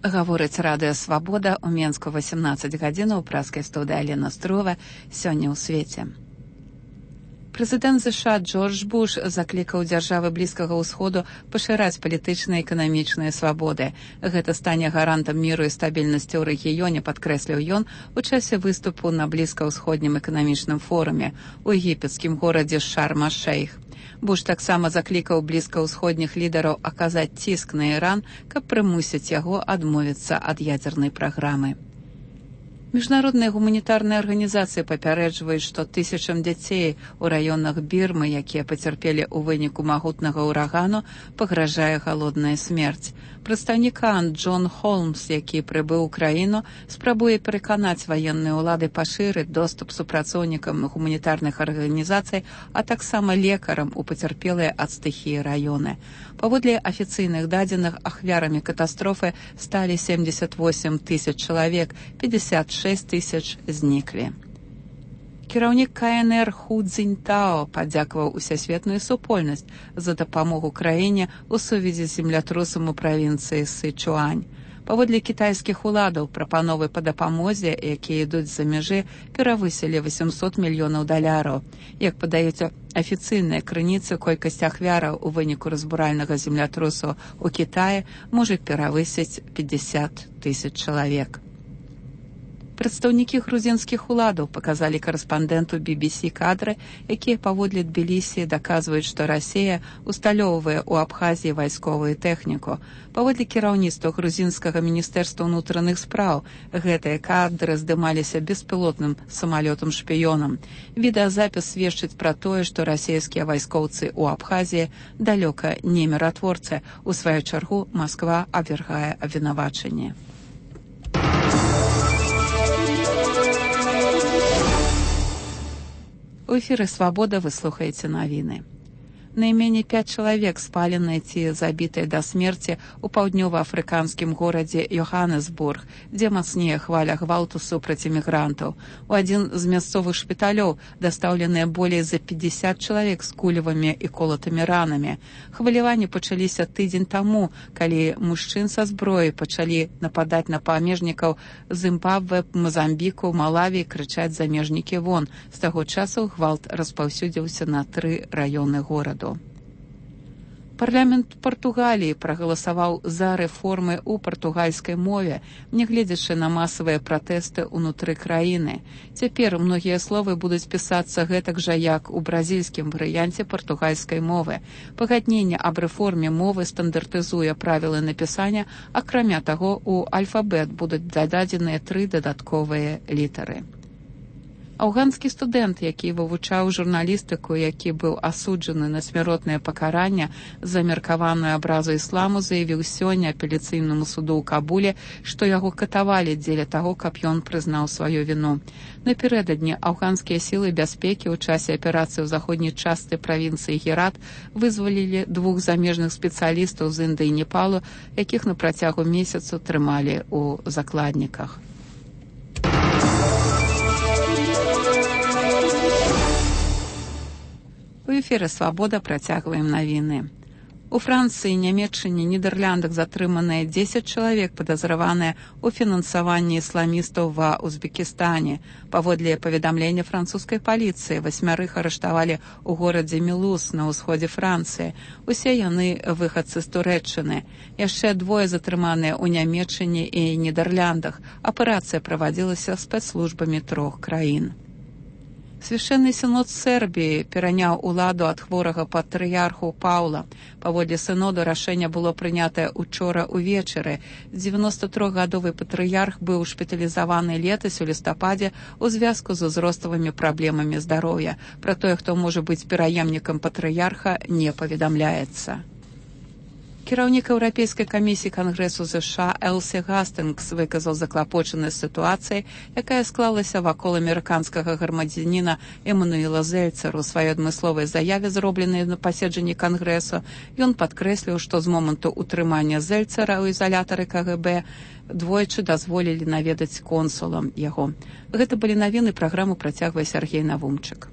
Гаворыць радыё «Свабода» ў Менску 18 гадзін у праскай студыі Алена Строва сёння ў свеце. Прэзідэнт США Джордж Буш заклікаў дзяржавы Блізкага ўсходу пашыраць палітычныя і эканамічныя свабоды. Гэта стане гарантам міру і стабільнасці ў рэгіёне, падкрэсліў ён у часе выступу на блізкаўсходнім эканамічным форуме у егіпецкім горадзе Шарм-аш-Шейх. Буш таксама заклікаў блізкаўсходніх лідараў аказаць ціск на Іран, каб прымусіць яго адмовіцца ад ядзернай праграмы. Міжнародныя гуманітарныя арганізацыі папярэджваюць, што тысячам дзяцей у раёнах Бірмы, якія пацярпелі ў выніку магутнага ўрагану, пагражае галодная смерць. Прадстаўнік ААН Джон Холмс, які прыбыў у краіну, спрабуе пераканаць ваенныя ўлады пашырыць доступ супрацоўнікам гуманітарных арганізацый, а таксама лекарам у пацярпелыя ад стыхіі раёны. Паводле афіцыйных дадзеных, ахвярамі катастрофы сталі 78 тысяч чалавек, 56 тысяч зніклі. Кіраўнік КНР Ху Цзіньтао падзякаваў усесветную супольнасць за дапамогу краіне ў сувязі з землятрусам у правінцыі Сычуань. Паводле кітайскіх уладаў прапановы па дапамозе, якія ідуць з-за мяжы, перавысілі $800 мільёнаў. Як падаюць афіцыйныя крыніцы, колькасць ахвяраў у выніку разбуральнага землятрусу ў Кітаі можа перавысіць 50 тысяч чалавек. Прадстаўнікі грузінскіх уладаў паказалі карэспандэнту BBC кадры, якія паводле Тбілісі даказваюць, што Расія усталёўвае ў Абхазіі вайсковую тэхніку. Паводле кіраўніцтва грузінскага міністэрства ўнутраных спраў, гэтыя кадры здымаліся беспілотным самалётам-шпіёнам. Відэазапіс сведчыць пра тое, што расійскія вайскоўцы ў Абхазіі далёка не міратворцы. У сваю чаргу Масква абвяргае абвінавачанне. У эфіры «Свабода» вы слухаеце навіны. Найменей 5 чалавек спаленыя ці забітыя да смерці ў паўднёва-афрыканскім горадзе Йоханнесбург, дзе мацнее хваля гвалту супраць імігрантаў. У адзін з мясцовых шпіталёў дастаўленыя болей за 50 чалавек з кулевымі і колатымі ранамі. Хваляванні пачаліся тыдзень таму, калі мужчын са зброяй пачалі нападаць на памежнікаў Зімбабве, Мазамбіку, Малаві, крычаць замежнікі вон. З таго часу гвалт распаўсюдзіўся на 3 раёны гораду. Парламент Партугаліі прагаласаваў за рэформы ў партугальскай мове, нягледзячы на масавыя пратэсты ўнутры краіны. Цяпер многія словы будуць пісацца гэтак жа, як у бразільскім варыянце партугальскай мовы. Пагадненне аб рэформе мовы стандартызуе правілы напісання, акрамя таго, у альфабет будуць дададзеныя 3 дадатковыя літары. Афганскі студэнт, які вывучаў журналістыку, які быў асуджаны на смяротнае пакаранне за меркаваную абразу ісламу, заявіў сёння апеляцыйнаму суду ў Кабуле, што яго катавалі дзеля таго, каб ён прызнаў сваю віну. Напярэдадні афганскія сілы бяспекі ў часе аперацыі ў заходняй частцы правінцыі Герат вызвалілі 2 замежных спецыялістаў з Індыі і Непалу, якіх на працягу месяцу трымалі ў закладніках. У эфіры «Свабода» працягваем навіны. У Францыі, Нямецчыне, Нідэрляндах затрыманыя 10 чалавек, падазраваныя ў фінансаванні ісламістаў ва Узбекістане. Паводле паведамлення французскай паліцыі, 8 арыштавалі ў горадзе Мілус на ўсходзе Францыі. Усе яны выхадцы з Турэччыны. Яшчэ 2 затрыманыя ў Нямецчыне і Нідэрляндах. Аперацыя правадзілася спецслужбамі 3 краін. Свяшчэнны сінод Сербіі пераняў уладу ад хворага патрыярху Паўла. Паводле сіноду рашэнне было прынятае учора ўвечары. 93-гадовы патрыярх быў шпіталізаваны летась у лістападзе ў звязку з узроставымі праблемамі здароўя. Пра тое, хто можа быць пераемнікам патрыярха, не паведамляецца. Кіраўнік Еўрапейскай камісіі Кангрэсу США Элсі Гастынгс выказаў заклапочанасць сітуацыяй, якая склалася вакол амерыканскага грамадзяніна Эмануэла Зельцера. У сваёй адмысловай заяве, зробленай на паседжанні Кангрэсу, ён падкрэсліў, што з моманту ўтрымання Зельцера ў ізалятары КГБ двойчы дазволілі наведаць консулам яго. Гэта былі навіны, праграму працягвае Сергей Навумчык.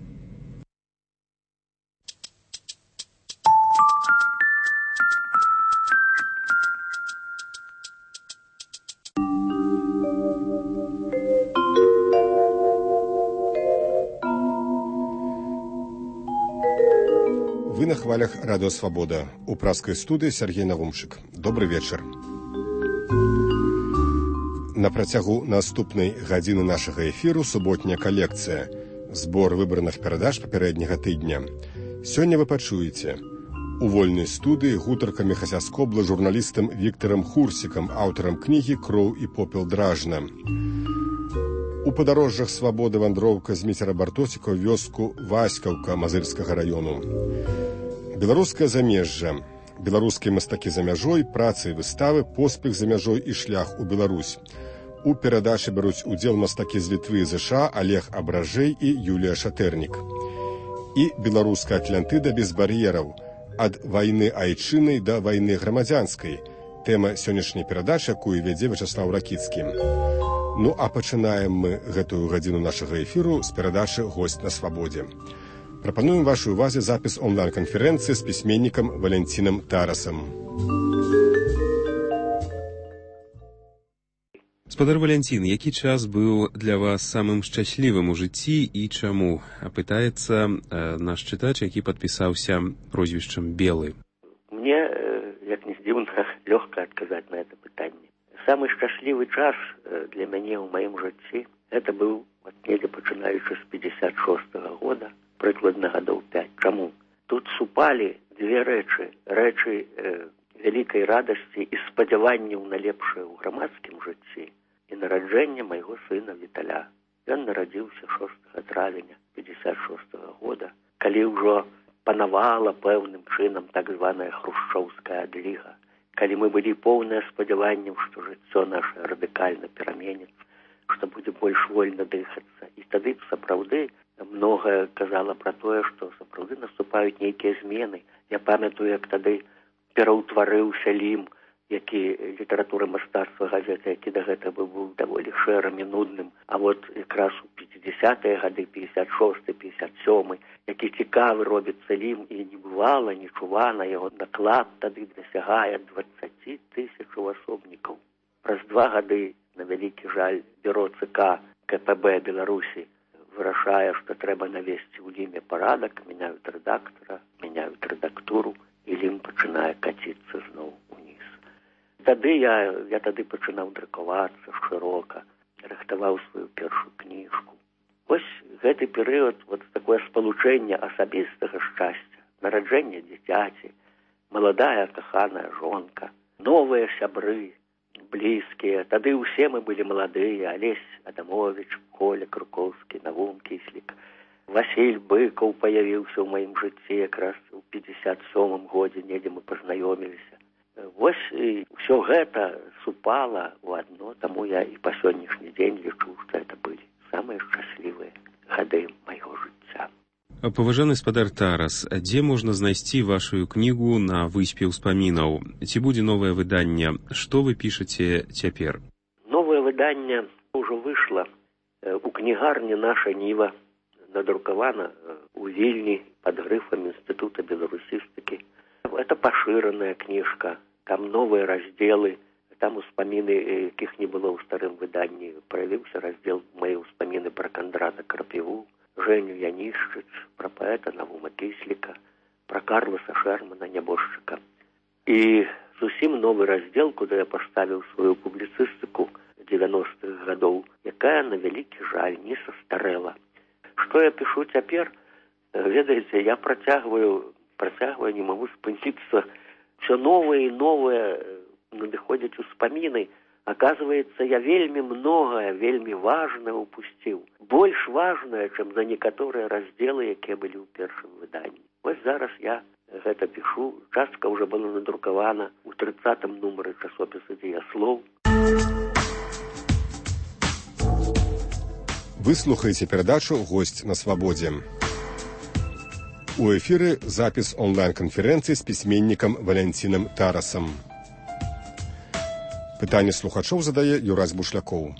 Вы на хвалях Радио Свобода. У праскай студыі Сергей Навумчык. Добры вечар. На працягу наступнай гадзіны нашага эфіру суботняя калекцыя. Збор выбраных перадач папярэдняга тыдня. Сёння вы пачуеце у вольнай студыі гутарка Міхася Скобла журналістам Віктарам Хурсікам, аўтарам кнігі «Кроў і попел дражна». У падарожжах свабоды вандроўка Зміцера Бартосіка ў вёску Васькаўка Мазырскага раёну. Беларускае замежжа. Беларускія мастакі за мяжой, працы і выставы, поспех за мяжой і шлях у Беларусь. У перадачы бяруць удзел мастакі з Літвы і ЗША Олег Абражэй і Юлія Шатэрнік. І беларуская Атлантыда без бар'ераў. Ад вайны айчыннай да вайны грамадзянскай. Тэма сённяшняй перадачы, якую вядзе Вячаслаў Ракіцкі. Ну, а пачынаем мы гэтую гадзіну нашага эфіру з перадачы «Госць на свабодзе». Прапануем вашай увазе запіс онлайн-канферэнцыі з пісьменнікам Валянцінам Тарасам. Спадар Валянцін, які час быў для вас самым шчаслівым у жыцці і чаму? Пытаецца наш чытач, які падпісаўся прозвішчам Белы. Мне, як не здзіўна, лёгка адказаць на это пытанне. Самы шчаслівы час для мяне ў маім жыцці это быў недзе пачынаючы з 56-го года, прыкладна гадоў 5. Чаму? Тут супалі дзве рэчы. Рэчы вялікай радасці і спадзяванняў на лепшае ў грамадскім жыцці і нараджэнне майго сына Віталя. Ён нарадзіўся 6 травеня 56-го года, калі ўжо панавала пэўным чынам так званая хрушчоўская адліга. Калі мы былі поўныя спадзяванняў, што жыццё наша радыкальна пераменіцца, што будзе больш вольна дыхацца. І тады сапраўды многае казала пра тое, што сапраўды наступаюць нейкія змены. Я памятаю, як тады пераўтварыўся Лім, які літаратура мастацтва газеты, які да гэтага быў даволі шэрым і нудным. А вот якраз у 50-е гады, 56-й, 57-й, які цікавы робіцца Лім, і не бывала, не чувана, яго наклад тады дасягае 20 тысячаў асобнікаў. Праз 2 гады, на вялікі жаль, бюро ЦК КПБ Беларусі вырашае, што трэба навесці ў Ліме парадак, мяняюць рэдактара, мяняюць рэдактуру, і Лім пачынае каціцца зноў уніз. Тады я тады пачынаў друкавацца шырока, рыхтаваў сваю першую кніжку. Вось гэты перыяд, вот такое спалучэнне асабістага шчасця, нараджэнне дзіцяці, маладая каханая жонка, новыя сябры, блізкія. Тады ўсе мы былі маладыя: Алесь Адамович, Коля Крукоўскі, Навум Кіслік. Васіль Быкаў паявіўся ў маім жыцці якраз у 57-м годзе, недзе мы пазнаёміліся. Вось і ўсё гэта супала ў адно, таму я і па сённяшні дзень лічу, што это былі самыя шчаслівыя гады майго жыцця. Паважаны спадар Тарас, дзе можна знайсці вашу кнігу «На выспе ўспамінаў»? Ці будзе новае выданне? Што вы пішаце цяпер? Новае выданне ўжо выйшла у кнігарні «Наша Ніва», надрукавана у Вільні пад грыфам Інстытута беларусістыкі. Это пашыраная кніжка, там новыя раздзелы, там успаміны, якіх не было ў старым выданні. Праявіўся раздзел «Мае ўспаміны» пра Кандрата Крапіву, Женю Янішчыц, пра паэта Навума Кісліка, пра Карласа Шэрмана, нябожчыка. І зусім новы раздзел, куды я паставіў сваю публіцыстыку 90-х гадоў, якая, на вялікі жаль, не састарэла. Што я пішу цяпер? Ведаеце, я працягваю, не магу спыніцца. Все новае і новае надыходзяць успаміны. Оказывается, я вельмі многае, вельмі важнае упусціў. Больш важнае, чым за некаторыя раздзелы, якія былі ў першым выданні. Вось зараз я гэта пішу. Частка ўжо была надрукавана ў 30-м нумары часопіса «Дзеяслоў». Вы слухаеце перадачу «Госць на свабодзе». У эфіры запіс онлайн-канферэнцыі з пісьменнікам Валянцінам Тарасам. Пытанне слухачоў задае Юрась Бушлякоў.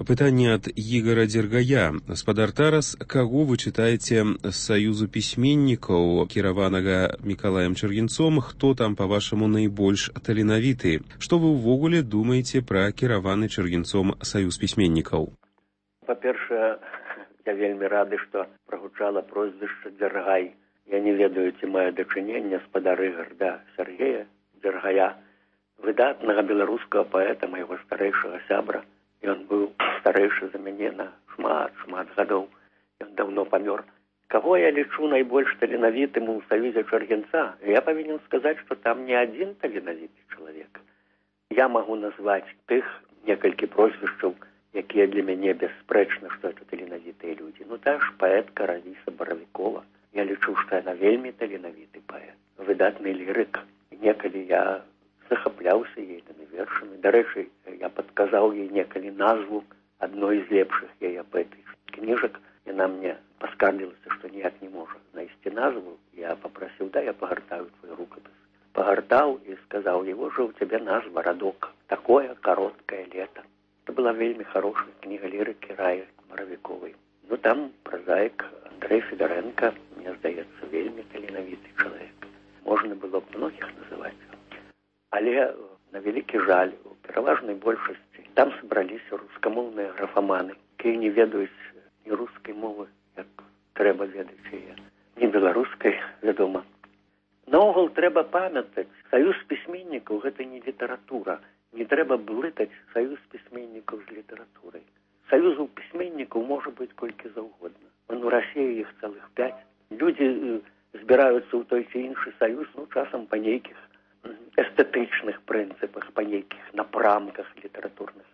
Пытанне ад Ігора Дзергая. Спадар Тарас, каго вы чытаеце з Саюзу пісьменнікаў, кіраванага Мікалаем Чэргенцом, хто там, па-вашаму, найбольш таленавіты? Што вы ўвогуле думаеце пра кіраваны Чэргенцом Саюз пісьменнікаў? Па-першае, я вельмі рады, што прагучала прозвішча Дзергай. Я не ведаю, ці мае дачыненне спадар Ігар да Сергея Дзергая, выдатнага беларускага паэта, майго старэйшага сябра. Ён быў старэйшы за мяне на шмат гадоў. Ён даўно памёр. Каго я лічу найбольш таленавітым у Саюзе Чэргенца? Я павінен сказаць, што там не адзін таленавіты чалавек. Я магу назваць тых некалькі прозвішчаў, якія для мяне бясспрэчна, што это таленавітыя людзі. Ну та ж паэтка Равіса Баравікова. Я лічу, што яна вельмі таленавіты паэт, выдатны лірык. Некалі я захапляўся ейнымі вершамі. Дарэчы, я падказаў ей некалі назву адной з лепшых яе паэтычных кніжак. Яна мне паскардзілася, што ніяк не можа знайсці назву. Я папрасіў, я пагартаю твой рукапіс. Пагартаў і сказаў, его же у цябе назва «Радок». Такое кароткае лета. Это была вельмі хорошая кніга лірыкі Раі Баравіковай. Ну там празаік Андрэй Федарэнка, мне здаецца, вельмі таленавіты чалавек. Можна было б многіх называць. Але, на вялікі жаль, у пераважнай большасці там сабраліся рускамоўныя графаманы, якія не ведаюць ні рускай мовы, як трэба ведаць яе, ні беларускай, вядома. Наогул трэба памятаць, саюз пісьменнікаў – гэта не літаратура. Не трэба блытаць саюз пісьменнікаў з літаратурай. Саюзаў пісьменнікаў можа быць колькі заўгодна. У Расіі іх цэлых 5. Людзі збіраюцца ў той ці іншы саюз, часам па нейкіх эстэтычных прынцыпах, па нейкіх напрамках літаратурных.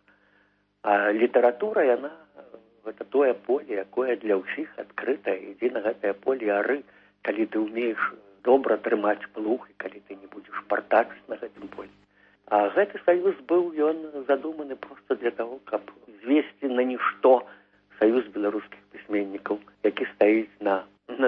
А літаратура, яна, гэта тое поле, якое для ўсіх адкрытае. Ідзі на гэтае поле ары, калі ты ўмееш добра трымаць плуг, і калі ты не будзеш партачыць на гэтым поле. А гэты саюз быў, ён задуманы проста для таго, каб звесці на нішто саюз беларускіх пісьменнікаў, які стаіць на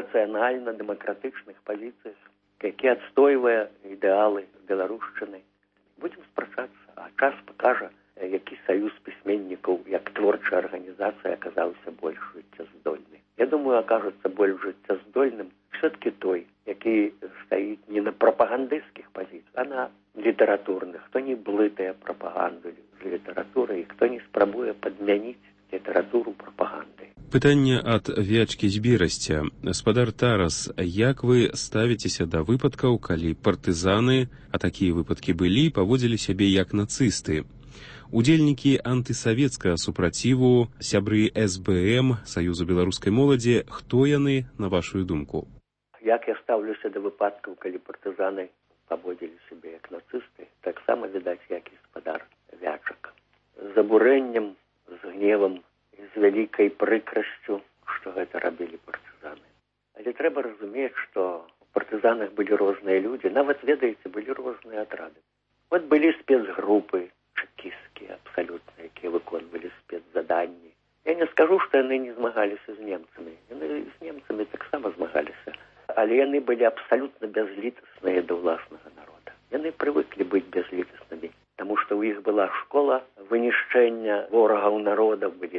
нацыянальна-дэмакратычных пазіцыях, які адстойвае ідэалы беларушчыны. Будзем спрачацца, а час пакажа, які саюз пісьменнікаў, як творчая арганізацыя, аказаўся больш жыццяздольны. Я думаю, акажацца больш жыццяздольным все-таки той, які стаіць не на прапагандысцкіх пазіцыях, а на літаратурных, хто не блытае прапаганду з літаратурай, і хто не спрабуе падмяніць літаратуру прапагандай. Пытанне ад Вячкі з Берасця. Спадар Тарас, як вы ставіцеся да выпадкаў, калі партызаны, а такія выпадкі былі, паводзілі сябе як нацысты? Удзельнікі антысавецкага супраціву, сябры СБМ, Саюзу беларускай моладзі, хто яны, на вашу думку? Як я стаўлюся да выпадкаў, калі партызаны паводзілі сябе як нацысты, таксама відаць, як і спадар Вячак. З абурэннем, з гневам, з вялікай прыкрасцю, што гэта рабілі партызаны. Але трэба разумець, што у партызанах былі розныя людзі, нават, ведаеце, былі розныя атрады. Вот былі спецгрупы чэкісцкія, абсалютна, якія выконвалі спецзаданні. Я не скажу, што яны не змагаліся з немцамі. Яны з немцамі таксама змагаліся. Але яны былі абсалютна бязлітасныя да ўласнага народа. Яны прывыклі быць бязлітаснымі, таму што ў іх была школа вынішчэння ворагаў народаў, былі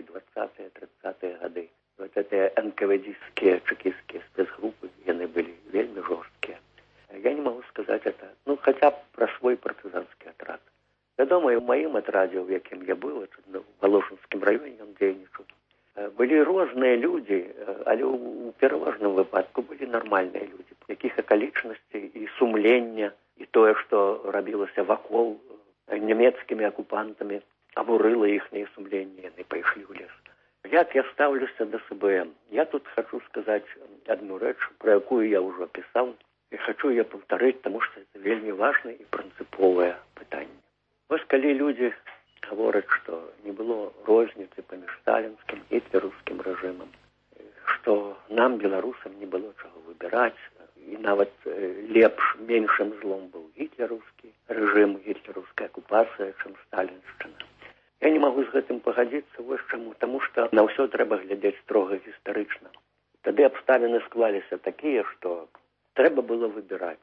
20-30-е гады. Вот гэтыя НКВД-скія, чэкісцкія спецгрупы, яны былі вельмі жорсткія. Я не магу сказаць это, хаця б пра свой партызанскі атрад. Вядома, і ў маім атрадзе, у якім я быў, в Валошынскім раёне ён дзейнічаў, былі розныя людзі, але ў пераважным выпадку былі нармальныя людзі, якіх акалічнасцей і сумлення, і тое, што рабілася вакол нямецкімі акупантамі, абурыла іхняе сумленне, яны пайшлі ў лес. Як я стаўлюся да СБМ? Я тут хочу сказаць адну рэч, пра якую я ўжо пісаў, і хочу яе паўтарыць, таму што це вельмі важнае і прынцыповае пытанне. Вось калі людзі гавораць, што не было розніцы паміж сталінскім і гітлераўскім рэжымам, што нам, беларусам, не было чаго выбіраць, і нават лепш, меншым злом быў гітлераўскі рэжым, гітлераўская акупацыя, чым сталіншчына. Я не магу з гэтым пагадзіцца, вось чаму, таму што на ўсё трэба глядзець строга гістарычна. Тады абставіны склаліся такія, што трэба было выбіраць.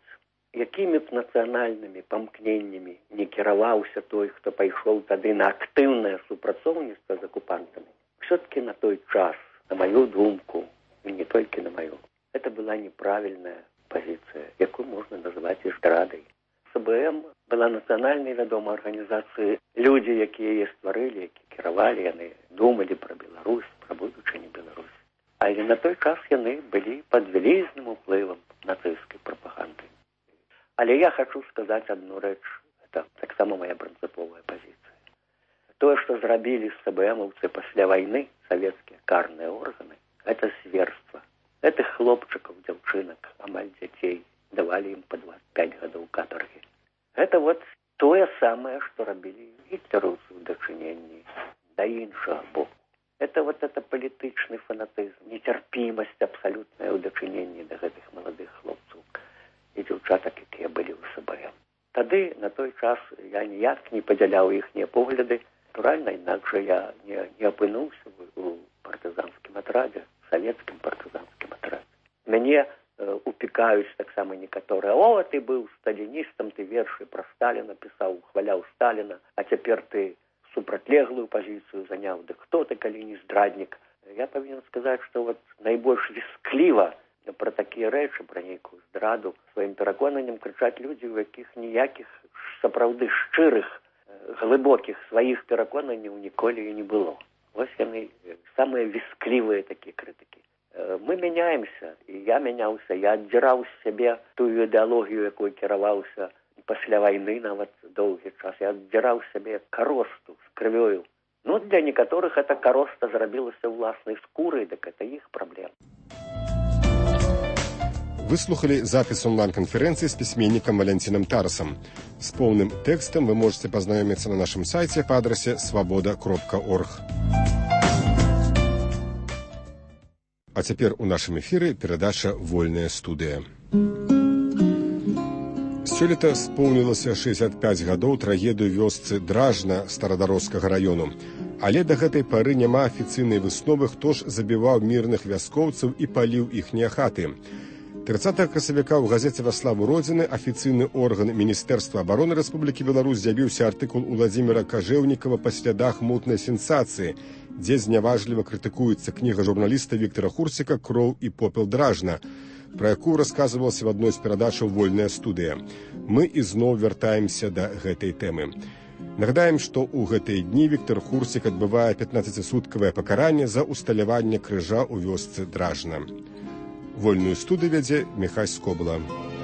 якімі б нацыянальнымі памкненнямі не кіраваўся той, хто пайшоў тады на актыўнае супрацоўніцтва з акупантамі, все-таки на той час, на мою думку, і не толькі на маю, это была неправільная пазіцыя, якую можна назваць і здрадай. СБМ была нацыянальнай, вядома, арганізацыяй. Людзі, якія яе стварылі, якія кіравалі, яны думалі пра Беларусь, пра будучыню Беларусі. Але на той час яны былі пад вялізным уплывам нацысцкай прапаганды. Але я хочу сказаць одну рэч, это таксама моя прынцыповая пазіцыя. Тое, што зрабілі СБМаўцы пасля вайны, савецкія карныя органы, это зверства. Этых хлопчыкаў, дзяўчынак, амаль дзяцей, давалі ім па 25 гадоў катаргі. Это вот тое самае, што рабілі гітлераўцы ў дачыненні да іншага боку. Это вот это палітычны фанатызм, нецярпімасць абсалютная ў дачыненні да гэтых маладых хлопцаў і дзяўчатак, якія былі ў СБМ. Тады, на той час, я ніяк не падзяляў іхнія погляды. Натуральна, інакш я не апынуўся у партызанскім атрадзе, савецкім партызанскім атрадзе. Мяне упікаюць таксама некаторыя: «О, ты быў сталіністам, ты вершы пра Сталіна пісаў, хваляў Сталіна, а цяпер ты супрацьлеглую пазіцыю заняў. Дык хто ты, калі не здраднік?» Я павінен сказаць, што вот найбольш віскліва пра такія рэчы, пра нейкую здраду сваім пераконаннем крычаць людзі, у якіх ніякіх сапраўды шчырых, глыбокіх сваіх пераконанняў ніколі і не было. Вось яны самыя вісклівыя такія крытыкі. Мы мяняемся, і я мяняўся, я аддзіраў з сябе тую ідэалогію, якой кіраваўся пасля вайны, нават доўгі час. Я аддзіраў сябе каросту з крывёю. Ну, для некаторых эта кароста зрабілася ўласнай скурай, дык это іх праблема. Выслухали запись онлайн-конференции с письменником Валентином Тарасом. С полным текстом вы можете познакомиться на нашем сайте по адресе svoboda.org. А теперь у нашем эфире передача «Вольная студия». Сёлета споўнілася 65 гадоў трагедыю вёсцы Дражна старадарожскага раёну. Але да гэтай пары няма афіцыйнай высновы, хто ж забіваў мірных вяскоўцаў і паліў іхнія хаты. 30 красавіка ў газеце «Во славу Родзіны» афіцыйны орган Міністэрства абароны Рэспублікі Беларусь з'явіўся артыкул Уладзіміра Кажэўнікава па слядах мутнай сенсацыі, дзе зняважліва крытыкуецца кніга журналіста Віктара Хурсіка «Кроў і попел Дражна», пра якую расказвалася в адной з перадачаў «Вольная студыя». Мы ізноў вяртаемся да гэтай тэмы. Нагадаем, што ў гэтыя дні Віктар Хурсік адбывае 15-суткавае пакаранне за усталяванне крыжа ў вёсцы Дражна. Вольную студию вядзе Михась Скобла.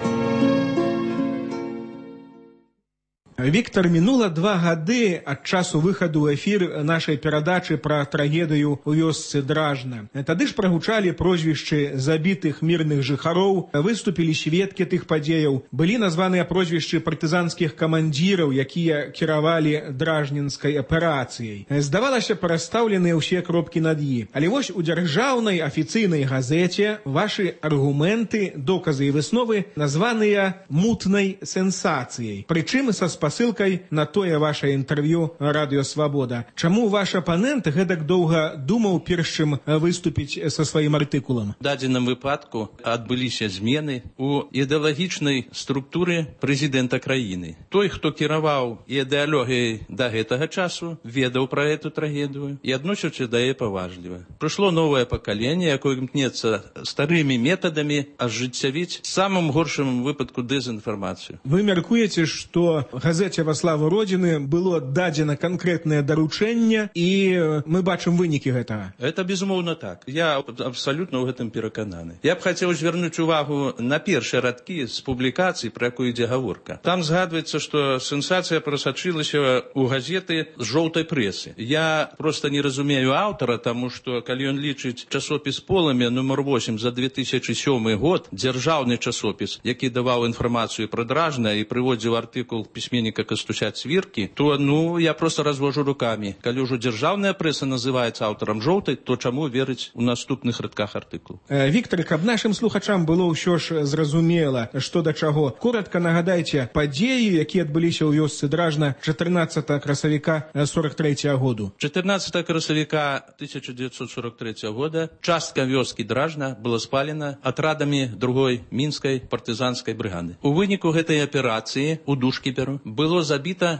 Віктор, мінула 2 гады ад часу выхаду ў эфір нашай перадачы пра трагедыю ў вёсцы Дражна. Тады ж прагучалі прозвішчы забітых мірных жыхароў, выступілі сведкі тых падзеяў, былі названыя прозвішчы партызанскіх камандзіраў, якія кіравалі дражнінскай аперацыяй. Здавалася, перастаўленыя ўсе кропкі над «і». Але вось у дзяржаўнай афіцыйнай газеце вашы аргументы, доказы і высновы названыя мутнай сенсацыяй. Прычым са спасылкай на тое ваше інтэрв'ю радыё «Свабода». Чаму ваш апанент гэтак доўга думаў, перш чым выступіць са сваім артыкулам? У дадзеным выпадку адбыліся змены ў ідэалагічнай структуры прэзідэнта краіны. Той, хто кіраваў ідэалогіяй да гэтага часу, ведаў пра эту трагедыю і адносіўся да яе паважліва. Прыйшло новае пакаленне, якое імкнецца старымі метадамі ажыццявіць самым горшым выпадку дэзінфармацыю. Вы мяркуеце, што газеце «Во славу Родзіны» было дадзена канкрэтнае даручэнне, і мы бачым вынікі гэтага? Это безумоўна так. Я абсалютна ў гэтым перакананы. Я б хацеў звярнуць увагу на першыя радкі з публікацый, пра якую ідзе гаворка. Там згадваецца, што сенсацыя прасачылася ў газеты з жоўтай прэсы. Я проста не разумею аўтара, таму што калі ён лічыць часопіс «Полымя» нумар 8 за 2007 год, дзяржаўны часопіс, які даваў інфармацыю пра Дражна і прыводзіў артыкул пісьменніка пісьменніка Кастуся Цвіркі, то, я просто развожу руками. Калі ўжо дзяржаўная прэса называецца аўтарам жоўтай, то чаму верыць у наступных радках артыкулу? Віктор, каб нашым слухачам было ўсё ж зразумела, што да чаго, коротка нагадайце падзеі, якія адбыліся ў вёсцы Дражна 14 красавіка 43 году. 14 красавіка 1943 года частка вёскі Дражна была спалена атрадамі другой мінскай партызанскай брыгады. У выніку гэтай аперацыі у Душкіперу было забіта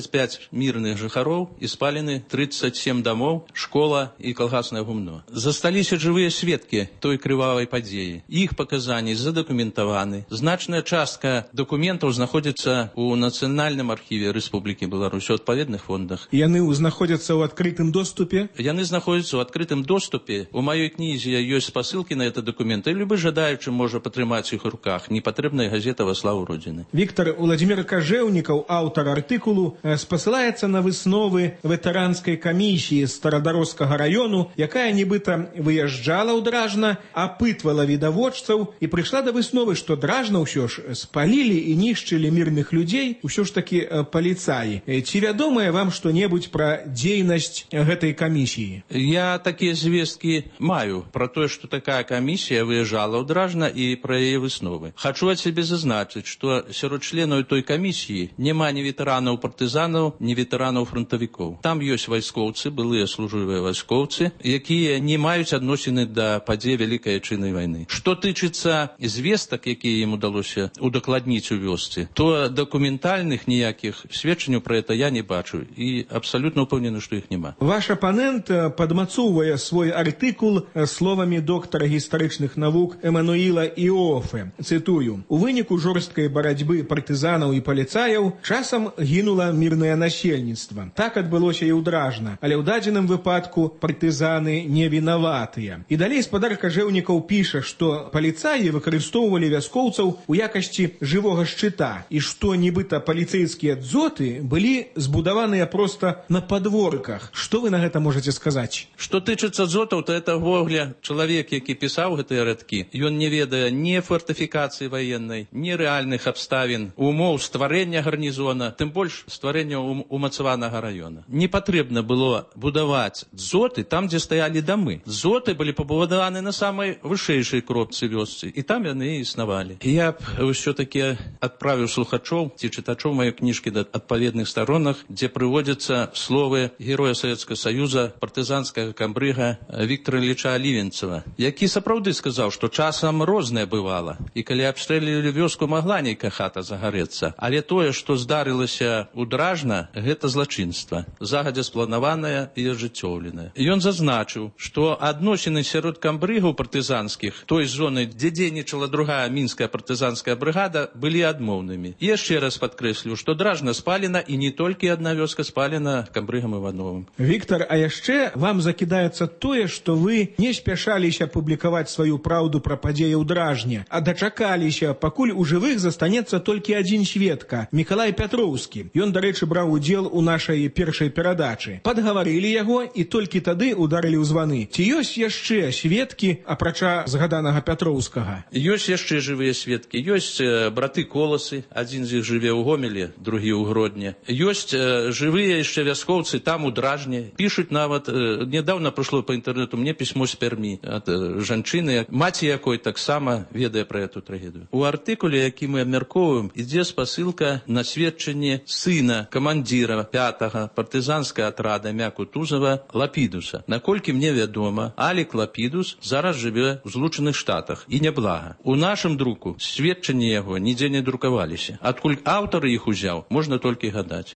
25 мірных жыхароў і спалены 37 дамоў, школа і калгаснае гумно. Засталіся жывыя сведкі той крывавай падзеі. Іх паказанні задакументаваны. Значная частка дакументаў знаходзіцца ў Нацыянальным архіве Рэспублікі Беларусь у адпаведных фондах. Яны знаходзяцца ў адкрытым доступе? Яны знаходзяцца ў адкрытым доступе. У маёй кнізе ёсць спасылкі на это дакументы. Любы жадаючы можа патрымаць іх у руках. Непатрэбная газета «Во славу Родины». Віктор Владимир Кажэўнікаў, аўтар артыкулу, спасылаецца на высновы ветэранскай камісіі Старадарожскага раёну, якая нібыта выязджала ў Дражна, апытвала відавочцаў і прыйшла да высновы, што Дражна ўсё ж спалілі і нішчылі мірных людзей ўсё ж такі паліцаі. Ці вядомае вам што-небудзь пра дзейнасць гэтай камісіі? Я такія звесткі маю пра тое, што такая камісія выязджала ў Дражна і пра яе высновы. Хачу ад сябе зазначыць, што сярод членаў той камісіі няма ні ветэранаў партызанаў, ні ветэранаў фронтавікоў. Там ёсць вайскоўцы, былыя служывыя вайскоўцы, якія не маюць адносіны да падзей Вялікай Айчыннай вайны. Што тычыцца звестак, якія ім удалося удакладніць у вёсцы, то дакументальных ніякіх сведчанняў пра гэта я не бачу і абсалютна ўпэўнены, што іх няма. Ваш апанент падмацоўвае свой артыкул словамі доктара гістарычных навук Эмануіла Іофе. Цытую: «У выніку жорсткай барацьбы партызанаў і паліцаяў часам гінула мірнае насельніцтва. Так адбылося і ў Дражна, але ў дадзеным выпадку партызаны не вінаватыя». І далей спадар Кажэўнікаў піша, што паліцаі выкарыстоўвалі вяскоўцаў у якасці жывога шчыта і што нібыта паліцэйскія дзоты былі збудаваныя проста на падворках. Што вы на гэта можаце сказаць? Што тычыцца дзотаў, то это вогля чалавек, які пісаў гэтыя радкі. Ён не ведае ні фортыфікацыі ваеннай, ні рэальных абставін, умоў стварэння гарнізона, тым больш стварэння умацаванага раёна. Не патрэбна было будаваць дзоты там, дзе стаялі дамы. Дзоты былі пабудаваны на самай вышэйшай кропцы вёсцы, і там яны існавалі. Я б ўсё-такі адправіў слухачоў ці чытачоў маёй кніжкі да адпаведных сторонах, дзе прыводзяцца словы героя Савецкага Саюза, партызанскага камбрыга Віктора Ілліча Алівенцева, які сапраўды сказаў, што часам рознае бывала, і калі абстрэлілі вёску, магла нейкая хата загарэцца. Але тое, што здарылася ў Дражна, гэта злачынства, загадзя спланаванае і ажыццёўленае. Ён зазначыў, што адносіны сярод камбрыгаў партызанскіх той зоны, дзе дзейнічала другая мінская партызанская брыгада, былі адмоўнымі. І яшчэ раз падкрэслю, што Дражна спалена, і не толькі адна вёска спалена камбрыгам Івановым. Віктор, а яшчэ вам закідаецца тое, што вы не спяшаліся публікаваць сваю праўду пра падзеі ў Дражне, а дачакаліся, пакуль у жывых застанецца толькі адзін сведка — Мікалай Пятроўскі. Ён, дарэчы, браў удзел у нашай першай перадачы. Падгаварылі яго і толькі тады ударылі ў званы. Ці ёсць яшчэ сведкі, апрача згаданага Пятроўскага? Ёсць яшчэ жывыя сведкі. Ёсць браты Коласы, адзін з іх жыве ў Гомелі, другі ў Гродні. Ёсць жывыя яшчэ вяскоўцы там у Дражне. Пішуць нават, нядаўна прыйшло па інтэрнэту мне пісьмо з Пермі ад жанчыны, маці якой таксама ведае пра эту трагедыю. У артыкуле, які мы абмяркоўваем, ідзе спасылка на сведчанне сына камандзіра 5-га партызанскага атрада імя Кутузава Лапідуса. Наколькі мне вядома, Алік Лапідус зараз жыве ў Злучаных Штатах і няблага. У нашым друку сведчанні яго нідзе не друкаваліся. Адкуль аўтар іх узяў, можна толькі гадаць.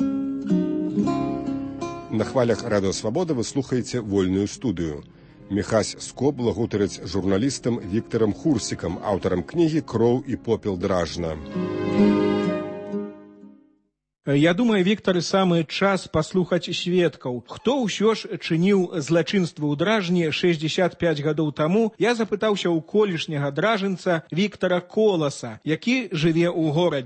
На хвалях Радыё Свабода вы слухаеце вольную студыю. Міхась Скобла гутарыць з журналістам Віктарам Хурсікам, аўтарам кнігі «Кроў і попел Дражна». Я думаю, Віктор, самы час паслухаць сведкаў. Хто ўсё ж чыніў злачынствы ў Дражне 65 гадоў таму, я запытаўся ў колішняга дражынца Віктора Коласа, які жыве ў горадні.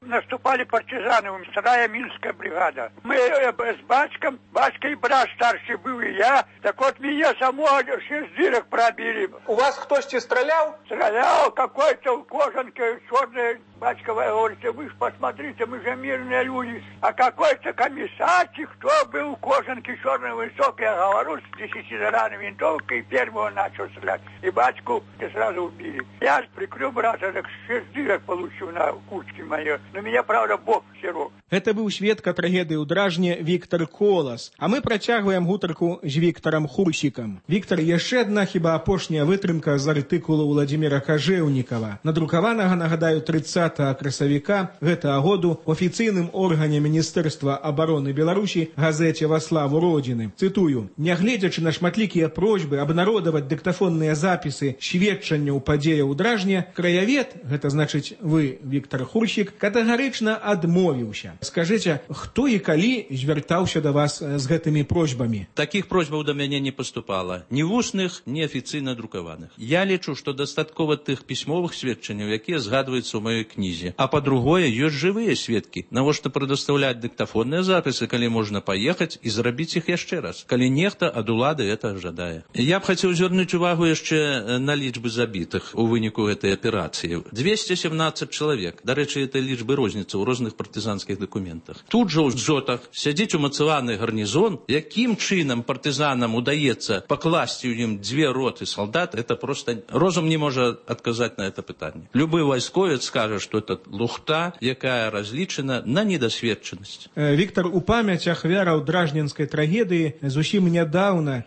Наступали партизаны, вторая Минская бригада. Мы с батькой и брат старший был, и я. Так вот меня самого 6 дырок пробили. У вас кто-то стрелял? Стрелял какой-то в кожанке черной. Батька говорит, вы же посмотрите, мы же мирные люди. А какой-то комиссарчик, кто был в кожанке черной высокой, я говорю, с 10-зарядной винтовкой, первого начал стрелять. И батьку сразу убили. Я прикрыл брата, так 6 дырок получил на куртке моей. Но меня, правда, Бог сирок. Это быў сведка трагедыі ў Дражне Віктор Колас. А мы працягваем гутарку з Віктарам Хурсікам. Віктор, яшчэ адна хіба апошняя вытрымка з артыкулу Владзіміра Кажэўнікава, надрукаванага, нагадаю, 30 красавіка гэтага году у афіцыйным органе Міністэрства абароны Беларусі газеце «Во славу Родины». Цытую: «Нягледзячы на шматлікія просьбы абнародаваць дыктафонныя запісы сведчанняў падзеяў у Дражне, краявед, гэта значыць вы, Віктор Хурсік, катэгарычна адмовіўся. Скажыце, хто і калі звяртаўся да вас з гэтымі просьбамі?» Таких просьбаў да мяне не паступала. Ні вусных, ні афіцыйна друкаваных. Я лічу, што дастаткова тых пісьмовых сведчанняў, якія згадваюцца ў маёй кнізе. А па-другое, ёсць жывыя сведкі. Навошта прадастаўляць дыктафонныя запісы, калі можна паехаць і зрабіць іх яшчэ раз, калі нехта ад улады это жадае. Я б хацеў звярнуць увагу яшчэ на лічбы забітых у выніку гэтай аперацыі. 217 чалавек. Дарэчы, это лічбы розніцы ў розных партызанскіх документах. Тут жа ў дзотах сядзіць умацаваны гарнізон. Якім чынам партызанам удаецца пакласці ў ім 2 роты солдат, это просто розум не можа адказаць на это пытанне. Любы вайсковец скажа, што это лухта, якая разлічана на недасведчанасць. Віктор, у памяць ахвяраў дражненскай трагедыі зусім нядаўна,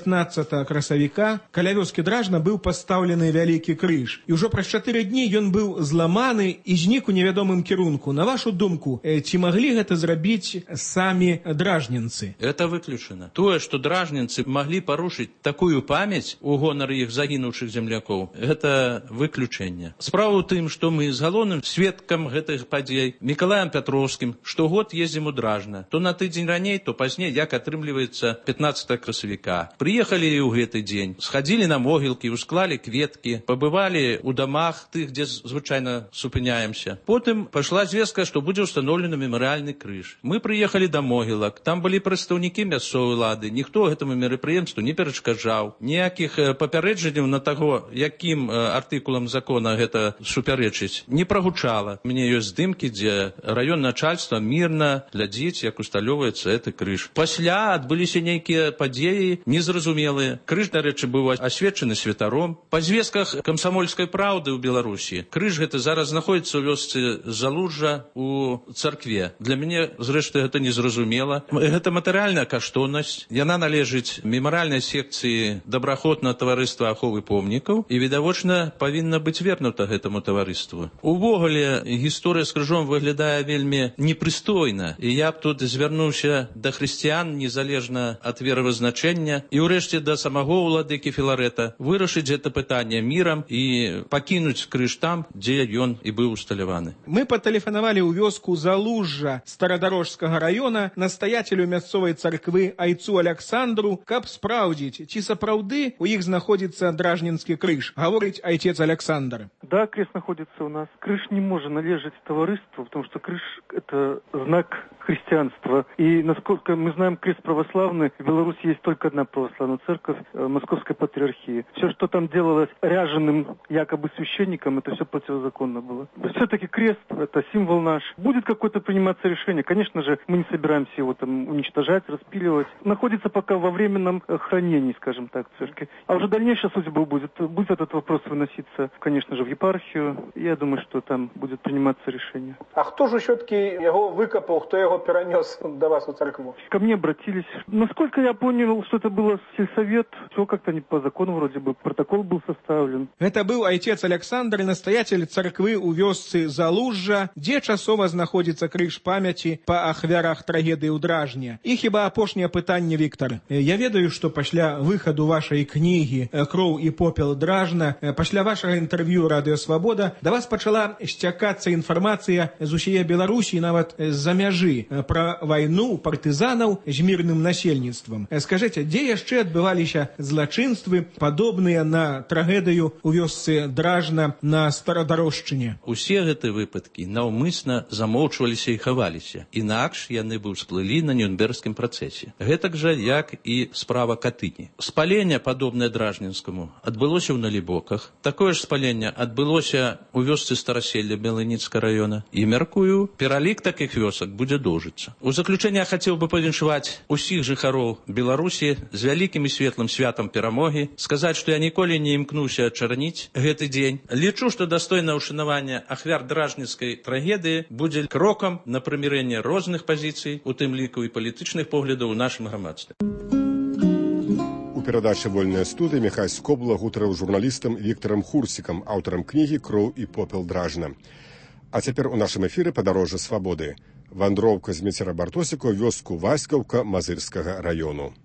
19 красавіка, каля вёскі Дражна быў пастаўлены вялікі крыж. І ўжо праз 4 дні ён быў зламаны і знік у невядомым кірунку. На вашу думку, ці маглі гэта зрабіць самі дражненцы? Это выключана. Тое, што дражненцы маглі парушыць такую памяць у гонар іх загінуўшых землякоў, гэта выключэнне. Справа ў тым, што мы з галоўным сведкам гэтых падзей Мікалаем Пятроўскім штогод ездзім у Дражна. То на тыдзень раней, то пазней, як атрымліваецца 15 красавіка. Прыехалі і ў гэты дзень, схадзілі на могілкі, усклалі кветкі, пабывалі ў дамах тых, дзе звычайна супыняемся. Потым пайшла звестка, што будзе ўстаноўлены мемарыяльны крыж. Мы прыехалі да могілак, там былі прадстаўнікі мясцовай улады, ніхто гэтаму мерапрыемству не перашкаджаў. Ніякіх папярэджанняў на таго, якім артыкулам закона гэта супярэчыць, не прагучала. У мяне ёсць здымкі, дзе раён начальства мірна глядзіць, як усталёўваецца гэты крыж. Пасля адбыліся нейкія падзеі незразумелыя. Крыж, дарэчы, быў асвечаны святаром. Па звестках камсамольскай праўды ў Беларусі крыж гэты зараз знаходзіцца ў вёсцы Залужжа у царкве. Для мяне, зрэшты, гэта незразумела. Гэта матэрыяльная каштоўнасць. Яна належыць мемарыяльнай секцыі добраахвотнага таварыства аховы помнікаў і, відавочна, павінна быць вернута гэтаму таварыству. Увогуле, гісторыя з крыжом выглядае вельмі непрыстойна, і я б тут звярнуўся да хрысціян, незалежна ад веравызначэння, і ўрэшце да самого ўладыкі Філарэта вырашыць гэта пытанне мірам і пакінуць крыж там, дзе ён і быў усталяваны. Мы патэлефанавалі ў вёску Залужжа Старадарожскага раёна настаяцелю мясцовай царквы айцу Александру, каб спраўдзіць, ці сапраўды у іх знаходзіцца дражненскі крыж. Гаворыць айцец Александр. Да, крест находится у нас. Крыж не может належать таварыству, потому что крыж – это знак христианства. И, насколько мы знаем, крест православный, в Беларуси есть только одна православная церковь – Московской патриархии. Все, что там делалось ряженым якобы священником, это все противозаконно было. Все-таки крест – это символ наш. Будет какое-то приниматься решение. Конечно же, мы не собираемся его там уничтожать, распиливать. Находится пока во временном хранении, скажем так, церкви. А уже дальнейшая судьба будет этот вопрос выноситься, конечно же, в епархию. Я думаю, что там будет приниматься решение. А кто же все-таки его выкопал, кто его перенес до вас в церкву? Ко мне обратились. Насколько я понял, что это было сельсовет, все как-то не по закону вроде бы, протокол был составлен. Это был отец Александр, настоятель церквы у вёсцы Залужжа, дзе часова знаходзіцца крыж памяти па ахвярах трагедыі ў Дражне. І хіба апошняе пытанне, Віктор. Я ведаю, што пасля выхаду вашай кнігі «Кроў і попел Дражна», пасля вашага інтэрв'ю «Радыё Свабода» да вас пачала сцякацца інфармацыя з усяе Беларусі, нават з-за мяжы, пра вайну партызанаў з мірным насельніцтвам. Скажыце, дзе яшчэ адбываліся злачынствы, падобныя на трагедыю ў вёсцы Дражна на Старадарожшчыне? Усе гэтыя выпадкі наўмысна замоўчваліся і хаваліся. Інакш яны бы ўсплылі на Нюрнбергскім працэсе. Гэтак жа, як і справа Катыні. Спаленне, падобнае Дражнінскаму, адбылося ў Налібоках. Такое ж спаленне адбылося ў вёсцы Стараселля Белыніцкага раёна. І, мяркую, пералік такіх вёсак будзе доўжыцца. У заключэнне я хацеў бы павіншаваць усіх жыхароў Беларусі з вялікім і светлым святам перамогі, сказаць, што я ніколі не імкнуўся ачарніць гэты дзень. Лічу, што дастойнае ўшанаванне ахвяр Дражніцкай трагедыі будзе крокам на прымірэнне розных пазіцый, у тым ліку і палітычных поглядаў у нашым грамадстве. У перадачы «Вольная студыя» Міхась Скобла гутарыў з журналістам Віктарам Хурсікам, аўтарам кнігі «Кроў і попел Дражна». А цяпер у нашым эфіры «Падарожжа свабоды». Вандроўка з Міцера Бартосіка ў вёску Васькаўка Мазырскага раёну.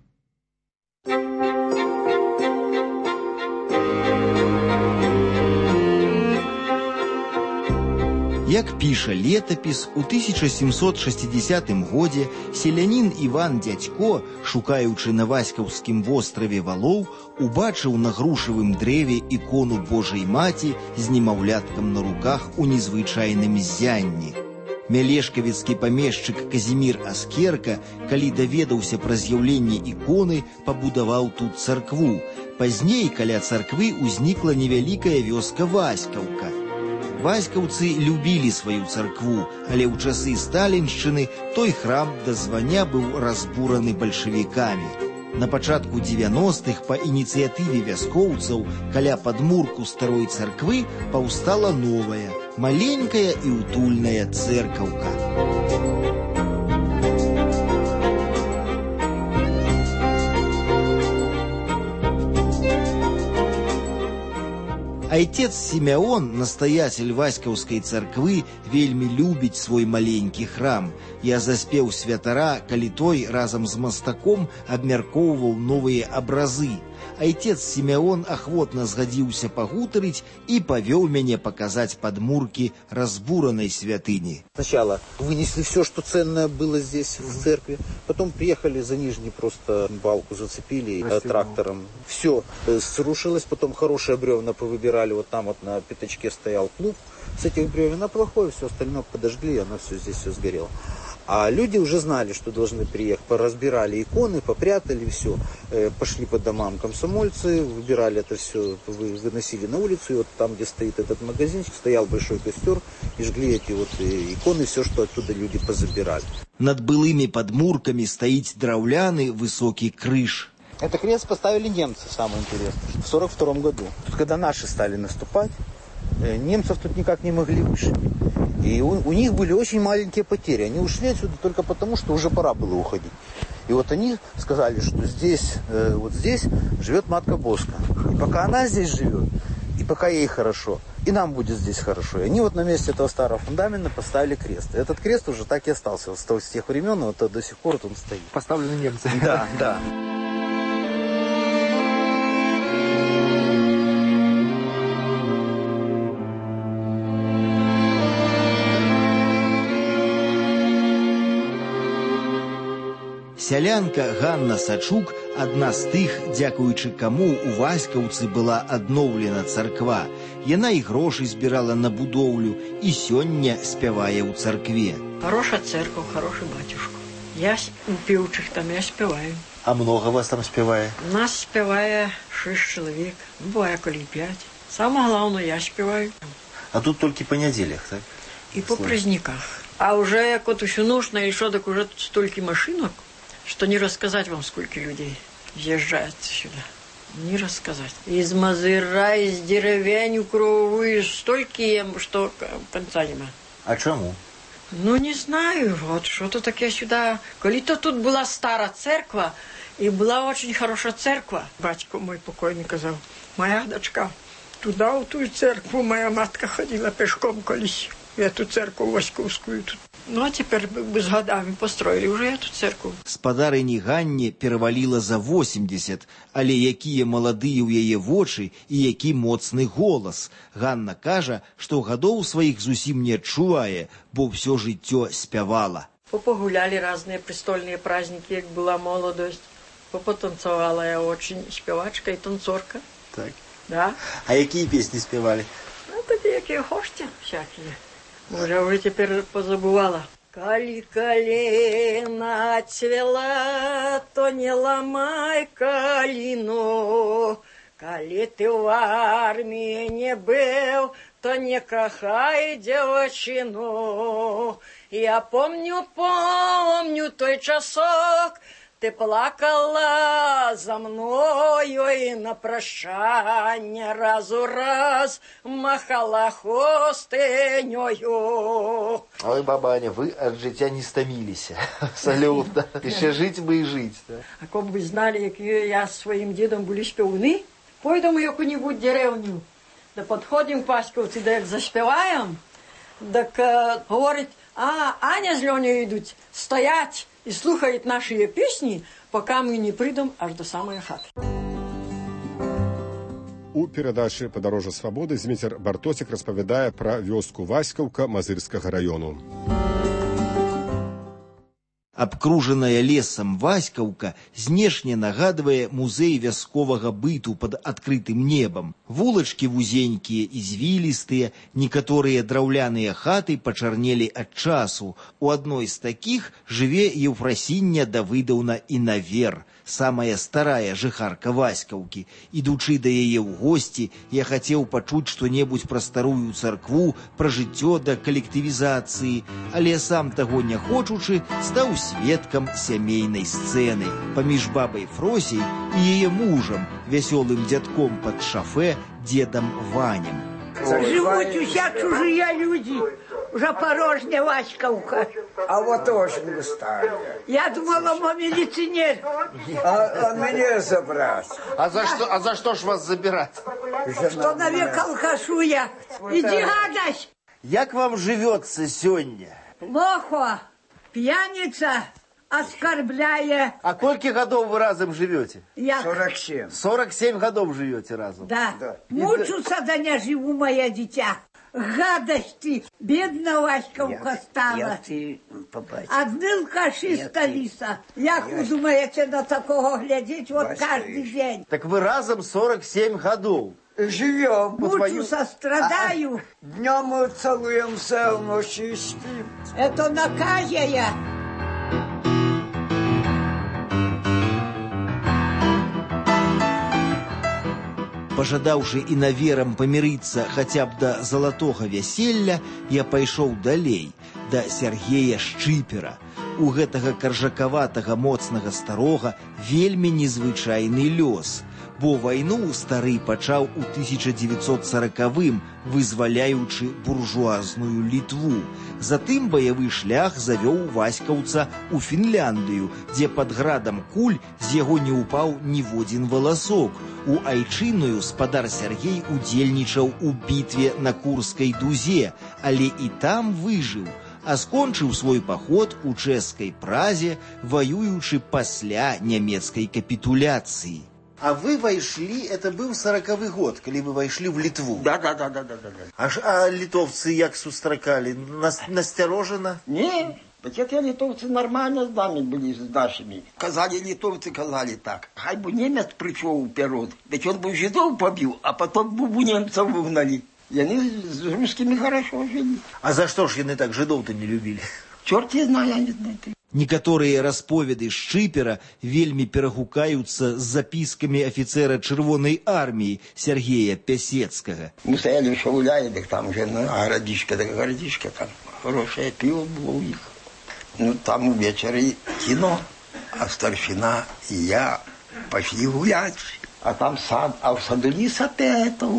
Як піша летапіс, у 1760 годзе селянін Іван Дзядзько, шукаючы на Васькаўскім востраве валоў, убачыў на грушавым дрэве ікону Божай Маці з немаўляткам на руках у незвычайным ззянні. Мялешкавіцкі памешчык Казімір Аскерка, калі даведаўся пра з'яўленне іконы, пабудаваў тут царкву. Пазней каля царквы ўзнікла невялікая вёска Васькаўка. Васькаўцы любілі сваю царкву, але ў часы сталіншчыны той храм да звання быў разбураны бальшавікамі. На пачатку 90-х па ініцыятыве вяскоўцаў каля падмурку старой царквы паўстала новая, маленькая і утульная цэркаўка. Отец Сімеон, настоятель Васькаўскай царквы, вельмі любіць свой маленькі храм. Я заспеў святара, калі той разам з мастаком абмяркоўваў новыя абразы. Отец Сімеон ахвотна згадзіўся пагутарыць і павёў мяне показать подмурки разбуранной святыни. Сначала вынесли все, что ценное было здесь в церкви, потом приехали за нижний, просто балку зацепили трактором. Все срушилось, потом хорошие бревна повыбирали, вот там вот на пятачке стоял клуб с этих бревен, а плохое все остальное подожгли, оно все здесь все сгорело. А люди уже знали, что должны приехать, поразбирали иконы, попрятали все, пошли по домам комсомольцы, выбирали это все, выносили на улицу, и вот там, где стоит этот магазинчик, стоял большой костер, и жгли эти вот иконы, все, что оттуда люди позабирали. Над былыми подмурками стоит драўляны высокий крыш. Это крест поставили немцы, самое интересное, в 1942 году. Когда наши стали наступать, немцев тут никак не могли вышибить. И у них были очень маленькие потери. Они ушли отсюда только потому, что уже пора было уходить. И вот они сказали, что здесь, вот здесь живет Матка Боска. И пока она здесь живет, и пока ей хорошо, и нам будет здесь хорошо. И они вот на месте этого старого фундамента поставили крест. И этот крест уже так и остался. Вот с тех времен, вот до сих пор он стоит. Поставлены немцы. Да, да. Сялянка Ганна Сачук – адна з тых, дзякуючы каму у Васькаўцы была адноўлена царква. Яна і грошы збірала на будоўлю і сёння спявае ў царкве. Хорошая церковь, хороший батюшка. Я у пеўчых там, я спяваю. А много вас там спевает? Нас спявае 6 человек, бывае коли 5. Самое главное, я спеваю. А тут только по неделях, так? И по праздниках. А уже як вот усю ночь наишо, так уже тут столько машинок, что не рассказать вам, сколько людей въезжает сюда. Не рассказать. Из Мазыра, из деревень кровую, столько, что конца нема. А чему? Ну, не знаю. Вот что-то таке сюда. Коли-то тут была старая церква, и была очень хорошая церква. Батько мой покойный сказал, моя дочка, туда, в ту церкву, моя матка ходила пешком колись. Эту церковь Васьковскую тут. Ну, а теперь с годами построили уже эту церковь. Спадарыні Ганне пераваліла за 80, але якія маладыя ў яе вочы і які моцны голас. Ганна кажа, што гадоў сваіх зусім не адчувае, бо ўсё жыццё спявала. Погуляли разные престольные праздники, как была молодость. Потанцевала я очень, спевачка и танцорка. Так. Да. А какие песни спевали? Ну, такие, какие хочете, всякие. Может, уже теперь позабывала. Кали калина цвела, то не ломай калину. Кали ты в армии не был, то не кахай девочину. Я помню той часок, ты плакала за мною и на прощание раз у раз махала хустынёю. Ой, бабаня, вы от життя не стомились. Абсолютно. Еще жить бы и жить. А как бы знали, как я с своим дедом были спевны, пойдем в яку-нибудь деревню, да подходим к Васьковці, да як заспеваем, так говорить, Аня с Леней идут, стоять и слухают наши песни, пока мы не придем аж до самой хаты. У перадачы «Падарожжа свабоды» Зміцер Бартосік распавядае пра вёску Васькаўка Мазырскага раёну. Абкружаная лесам Васькаўка знешне нагадвае музей вясковага быту пад адкрытым небам. Вулачкі вузенькія і звілістыя, некаторыя драўляныя хаты пачарнелі ад часу. У адной з такіх жыве Еўфрасіння Давыдаўна Інавер, самая старая жыхарка Васькаўкі. Ідучы да яе ў госці, я хацеў пачуць што-небудзь пра старую царкву, пра жыццё да калектывізацыі, але сам таго не хочучы, стаў сведкам сямейнай сцэны паміж бабай Фросей і яе мужам, вясёлым дзядком пад шафе, дедам Ванем. Живут уся чужие люди. Уже порожняя Васьковка. А вот очень густая. Я думала, он милиционер. А меня забрать. А за что ж вас забирать? Что навек алкашу я. Иди гадость. Як вам живется сегодня? Плохо. Пьяница оскорбляя. А сколько годов вы разом живете? Я 47. 47 годов живете разом? Да. Мучуся, да не живу, моя дитя. Гадость ты, бедна Васьковка стала. Я ты побачу. Одним кашиста лиса. Як вы думаете на такого глядеть вот каждый день? Так вы разом 47 годов. Живем. Мучуся, страдаю. Днем мы целуемся, ночью спим. Это наказия. Пажадаўшы інаверам памірыцца хаця б да залатога вяселля, я пайшоў далей, да Сяргея Шчыпера. У гэтага каржакаватага моцнага старога вельмі незвычайны лёс, бо вайну стары пачаў у 1940-м, вызваляючы буржуазную Літву. Затым баявы шлях завёў васькаўца ў Фінляндыю, дзе пад градам куль з яго не ўпаў ніводзін валасок. У айчынную спадар Сяргей удзельнічаў у бітве на Курскай дузе, але і там выжыў, а скончыў свой паход у чэшскай Празе, ваюючы пасля нямецкай капітуляцыі. А вы вошли, это был 40-й год, когда вы вошли в Литву? Да. А литовцы як сустракали? Настороженно? Не, так это литовцы нормально с нами были, с нашими. Казали литовцы, казали так. Хай бы немец пришел вперед, ведь он бы жидов побил, а потом бы немцев выгнали. И они с русскими хорошо жили. А за что ж они так жидов-то не любили? Черт я знаю, я не знаю. Некаторыя расповеды Шчыпера вельмі перагукаюцца з запіскамі афіцэра Чырвонай арміі Сяргея Пясецкага. Мы стояли в Шауляе, так там уже городишко, там хорошее пиво было у них. Ну там вечером кино, а старшина и я пошли гулять. А там сад, а в саду лис опять, это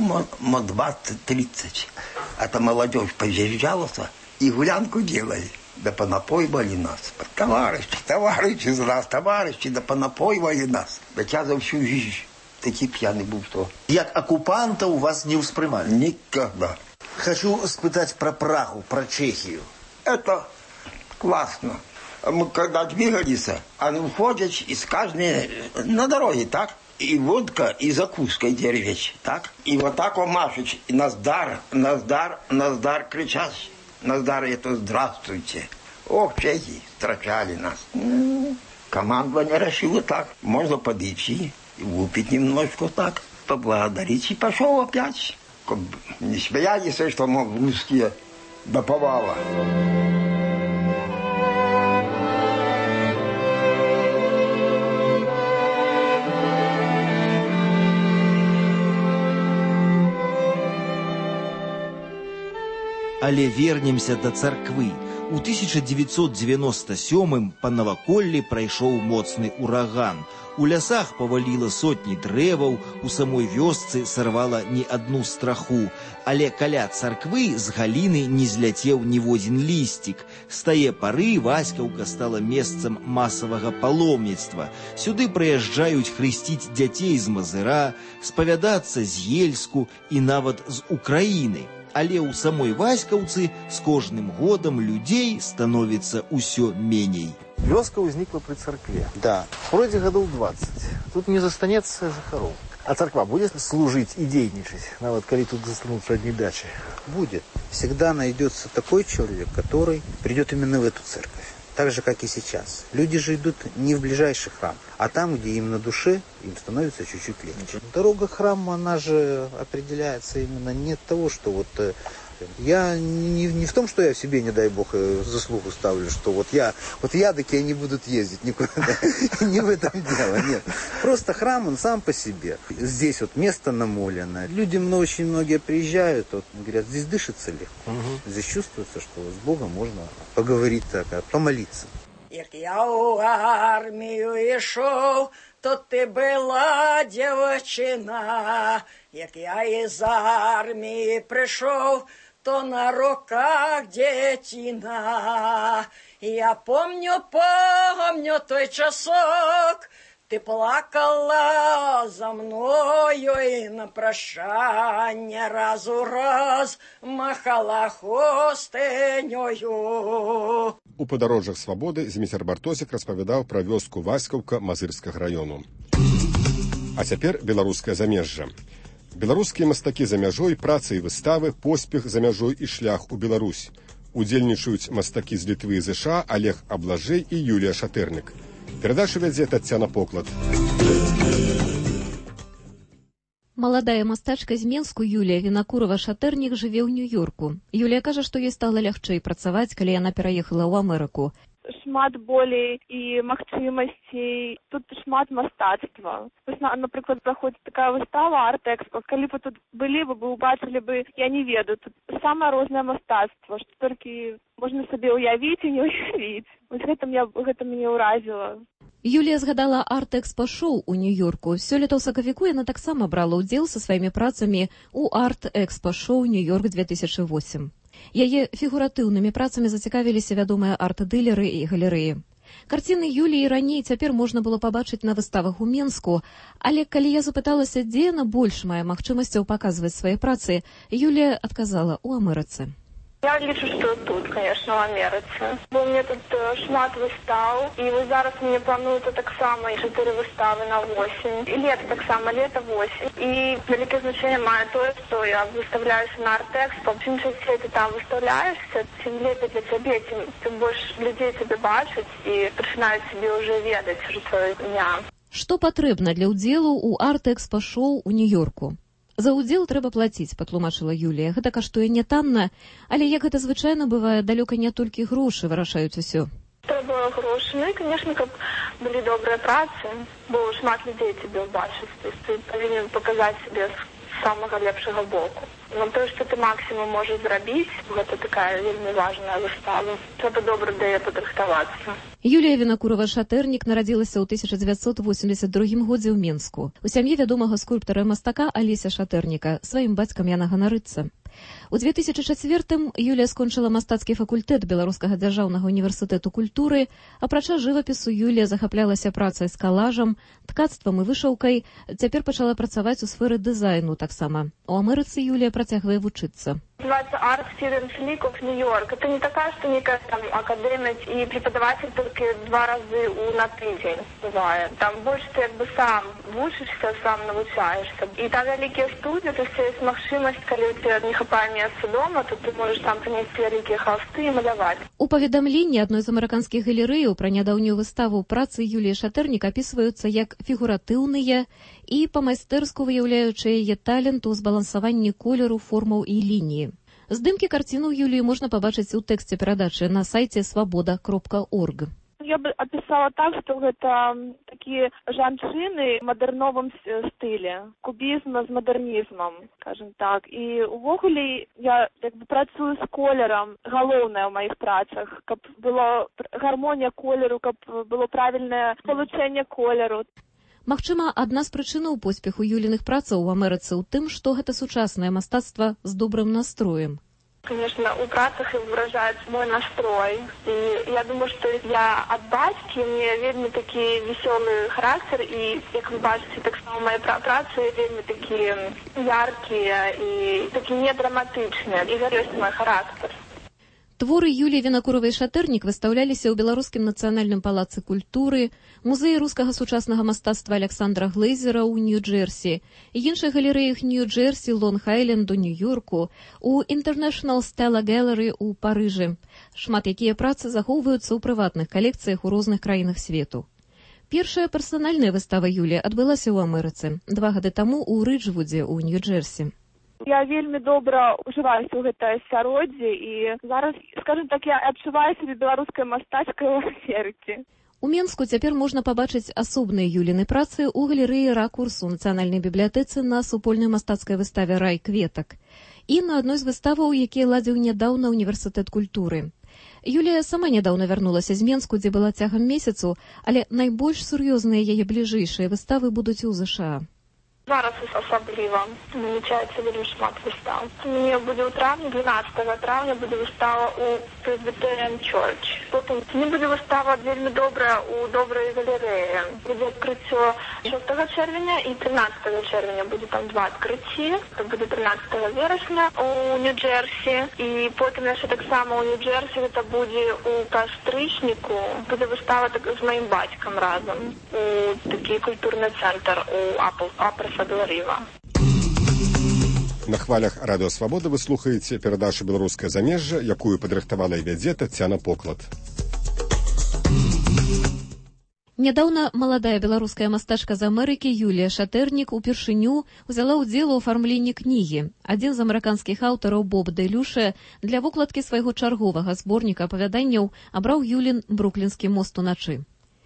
20-30. Это молодежь позъезжалась и гулянку делали. Да понапойвали нас. Товарищи из нас, товарищи, да понапойвали нас. Да я за всю жизнь такий пьяный был, что... Як оккупанта у вас не успрымали? Никогда. Хочу спытать про Прагу, про Чехию. Это классно. Мы когда двигались, они уходят из каждой на дороге, так? И водка, и закуска деревечь, так? И вот так он машет, и наздар кричат. Наздар, это здравствуйте. Ох, чехи встречали нас. Командование решило так. Можно подойти и выпить немножко так, поблагодарить. И пошел опять. Не смеялись, что мы русские да повала. Але вернемся да царквы. У 1997 па наваколлі прайшоў моцны ураган. У лясах паваліла сотні дрэваў, у самой вёсцы сарвала не адну страху. Але каля царквы з галіны не зляцеў ніводзін лісцік. З тае пары Васькаўка стала месцам масавага паломніцтва. Сюды прыязджаюць хрысціць дзяцей з Мазыра, спавядацца з Ельску і нават з Украіны. Але ў самой Васькаўцы з кожным годам людзей становіцца ўсё меней. Вёска ўзнікла пры царкве. Да. Пройдзе гадоў 20. Тут не застанецца жыхароў. А царква будет служить и дейничать, нават коли тут застанутся одни дачи? Будет. Всегда найдется такой человек, который придет именно в эту церковь. Так же, как и сейчас. Люди же идут не в ближайший храм, а там, где им на душе, им становится чуть-чуть легче. Дорога к храму, она же определяется именно не от того, что вот... Я не в том, что я в себе, не дай бог, заслугу ставлю, что вот ядыки не будут ездить никуда. Не в этом дело, нет. Просто храм, он сам по себе. Здесь вот место намолено. Люди очень многие приезжают, вот, говорят, здесь дышится легко. Здесь чувствуется, что с Богом можно поговорить так, помолиться. Як я у армію йшов, то ти була дівчина. Як я із армії прийшов, то на руках дитина. Я помню той часок, ти плакала за мною і на прощання раз у раз махала хустинёю. У падарожжах свабоды Зміцер Бартосік распавядаў пра вёску Васькаўка Мазырскага раёну. А цяпер беларускае замежжа. Беларускія мастакі за мяжой, праца і выставы, поспех за мяжой і шлях у Беларусь. Удзельнічаюць мастакі з Літвы і ЗША Олег Аблажэй і Юлія Шатэрнік. Перадачу вядзе Таццяна Поклад. Маладая мастачка з Менску Юлія Вінакурова-Шатэрнік жыве ў Нью-Йорку. Юлія кажа, што ёй стала лягчэй працаваць, калі яна пераехала ў Амерыку. Шмат болей і магчымасцей, тут шмат мастацтва. Напрыклад, праходзіць такая выстава арт-экспо. Калі б тут былі, вы убачылі бы, я не ведаю, тут самае рознае мастацтва, што толькі можна сабе ўявіць і не ўявіць. Вось гэта мяне ўразіла. Юлія згадала арт-экспа-шоу у Нью-Йорку. Сёлета ў сакавіку яна таксама брала ўдзел са сваімі працамі ў арт-экспа-шоу Нью-Йорк 2008. Яе фігуратыўнымі працамі зацікавіліся вядомыя арт-дылеры і галерэі. Карціны Юліі раней цяпер можна было пабачыць на выставах у Менску, але калі я запыталася, дзе яна больш мае магчымасцяў паказваць свае працы, Юлія адказала ў Амерыцы. Я лічу, што тут, конечно, в Амерыцы. Бо мне тут шмат выстаў, і вось зараз мне плануецца таксама 4 выставы на осень. І лето таксама, лето 8. І вялікае значэнне мае тое, што я выставляюся на арт-экспо. Чым часцей ты там выставляешься, тым лепей для цябе, тым больш людзей цябе бачаць і пачынаюць цябе ўжо ведаць ўжо твоё імя. Што патрэбна для ўдзелу ў арт-экспа-шоу у Нью-Йорку? За ўдзел трэба плаціць, патлумачыла Юлія. Гэта каштуе не танна, але як гэта звычайна бывае, далёка не толькі грошы вырашаюць усё. Трэба грошы, ну і, конечно, каб былі добрыя працы, бо шмат людзей цябе ўбачыць. То есть ты павінен паказаць сябе з самага лепшага боку. Но тое, што ты максімум можаш зрабіць, гэта такая вельмі важная выстава. Трэба добра да яе падрыхтавацца. Юлія Вінакурова-Шатэрнік нарадзілася ў 1982 годзе ў Менску. У сям'і вядомага скульптара-мастака Алеся Шатэрніка. Сваім бацькам яна ганарыцца. У 2004-м Юлія скончыла мастацкі факультэт Беларускага дзяржаўнага універсітэту культуры. Апрача жывапісу, Юлія захаплялася працай з калажам, ткацтвам і вышыўкай. Цяпер пачала працаваць у сферы дызайну таксама. У Амерыцы Юлія працягвае вучыцца. Называется Art Students League of New York. Это не такая, что некая там академия и преподаватель только 2 раза на тыдзень бывает. Там больше ты как бы сам вучишься, сам навучаешься. И там великие студии, то есть есть магчымасць, калі у тебя не хапае месца дома, то ты можешь там принести великие холсты и маляваць. У паведамленні адной з амерыканскіх галерэяў пра нядаўнюю выставу працы Юліі Шатэрнік апісваюцца як фігуратыўныя і па-майстэрску выяўляючыя яе талент у збалансаванні колеру, формаў і лініі. Здымкі карцінаў Юліі можна пабачыць у тэксце перадачы на сайце свабода.орг. Я бы описала так, что это такие жанчыны в модерновом стиле, кубизм с модернизмом, скажем так. И увогуле я працую з колером, галоўнае ў маіх працах, каб была гармонія колеру, каб было правільнае спалучэнне колеру. Магчыма, адна з прычынаў поспеху Юліных працаў у Амерыцы ў тым, што гэта сучаснае мастацтва з добрым настроем. Конечно, у працах выражает мой настрой. И я думаю, что я от батьки, мне вельми такие веселый характер, и, как вы бачите, так само мои працы вельми такие яркие и такие недраматичные. И это есть мой характер. Творы Юліі Вінакуровай-Шатэрнік выстаўляліся ў Беларускім нацыянальным палацы культуры, музеі рускага сучаснага мастацтва Александра Глейзера ў Нью-Джерсі і іншых галерэях Нью-Джерсі, Лонг-Айленду, Нью-Йорку, у International Stella Gallery ў Парыжы. Шмат якія працы захоўваюцца ў прыватных калекцыях у розных краінах свету. Першая персанальная выстава Юліі адбылася ў Амерыцы 2 гады таму ў Рыджвудзе ў Нью-Джерсі. Я вельмі добра ужываюся ў гэтае асяроддзе і зараз, скажем так, я адчуваю сябе беларускай мастачкай у Амерыцы. У Менску цяпер можна пабачыць асобныя Юліны працы ў галерэі «Ракурс» у Нацыянальнай бібліятэцы на супольнай мастацкай выставе «Рай кветак» і на адной з выставаў, якія ладзіў нядаўна Універсітэт культуры. Юлія сама нядаўна вярнулася з Менску, дзе была цягам месяцу, але найбольш сур'ёзныя яе бліжэйшыя выставы будуць у ЗША. Зараз асабліва намічаецца вельмі шмат выстаў. У мяне будзе ў травні, 12 травня будзе выстава ў Presbyterian Church. Потым мне будзе выстава вельмі добрая у добрай галерэі. Будзе адкрыццё 6 чэрвеня і 13 чэрвеня. Будзе там 2 адкрыцці. Это будзе 13 верасня у Нью-Джерсі. І потым яшчэ таксама у Нью-Джерсі гэта будзе у кастрычніку. Будзе выстава з маім бацькам разам. У такі культурны цэнтр у Апресадоріва. На хвалях Радыё Свабода вы слухаеце перадачу «Беларускае замежжа», якую падрыхтавала і вядзе Таццяна Поклад. Нядаўна маладая беларуская мастачка з Амерыкі Юлія Шатэрнік упершыню ўзяла ўдзел у афармленні кнігі. Адзін з амерыканскіх аўтараў Боб Дэлюшэ для выкладкі свайго чарговага зборніка апавяданняў абраў Юлін «Бруклінскі мост уначы».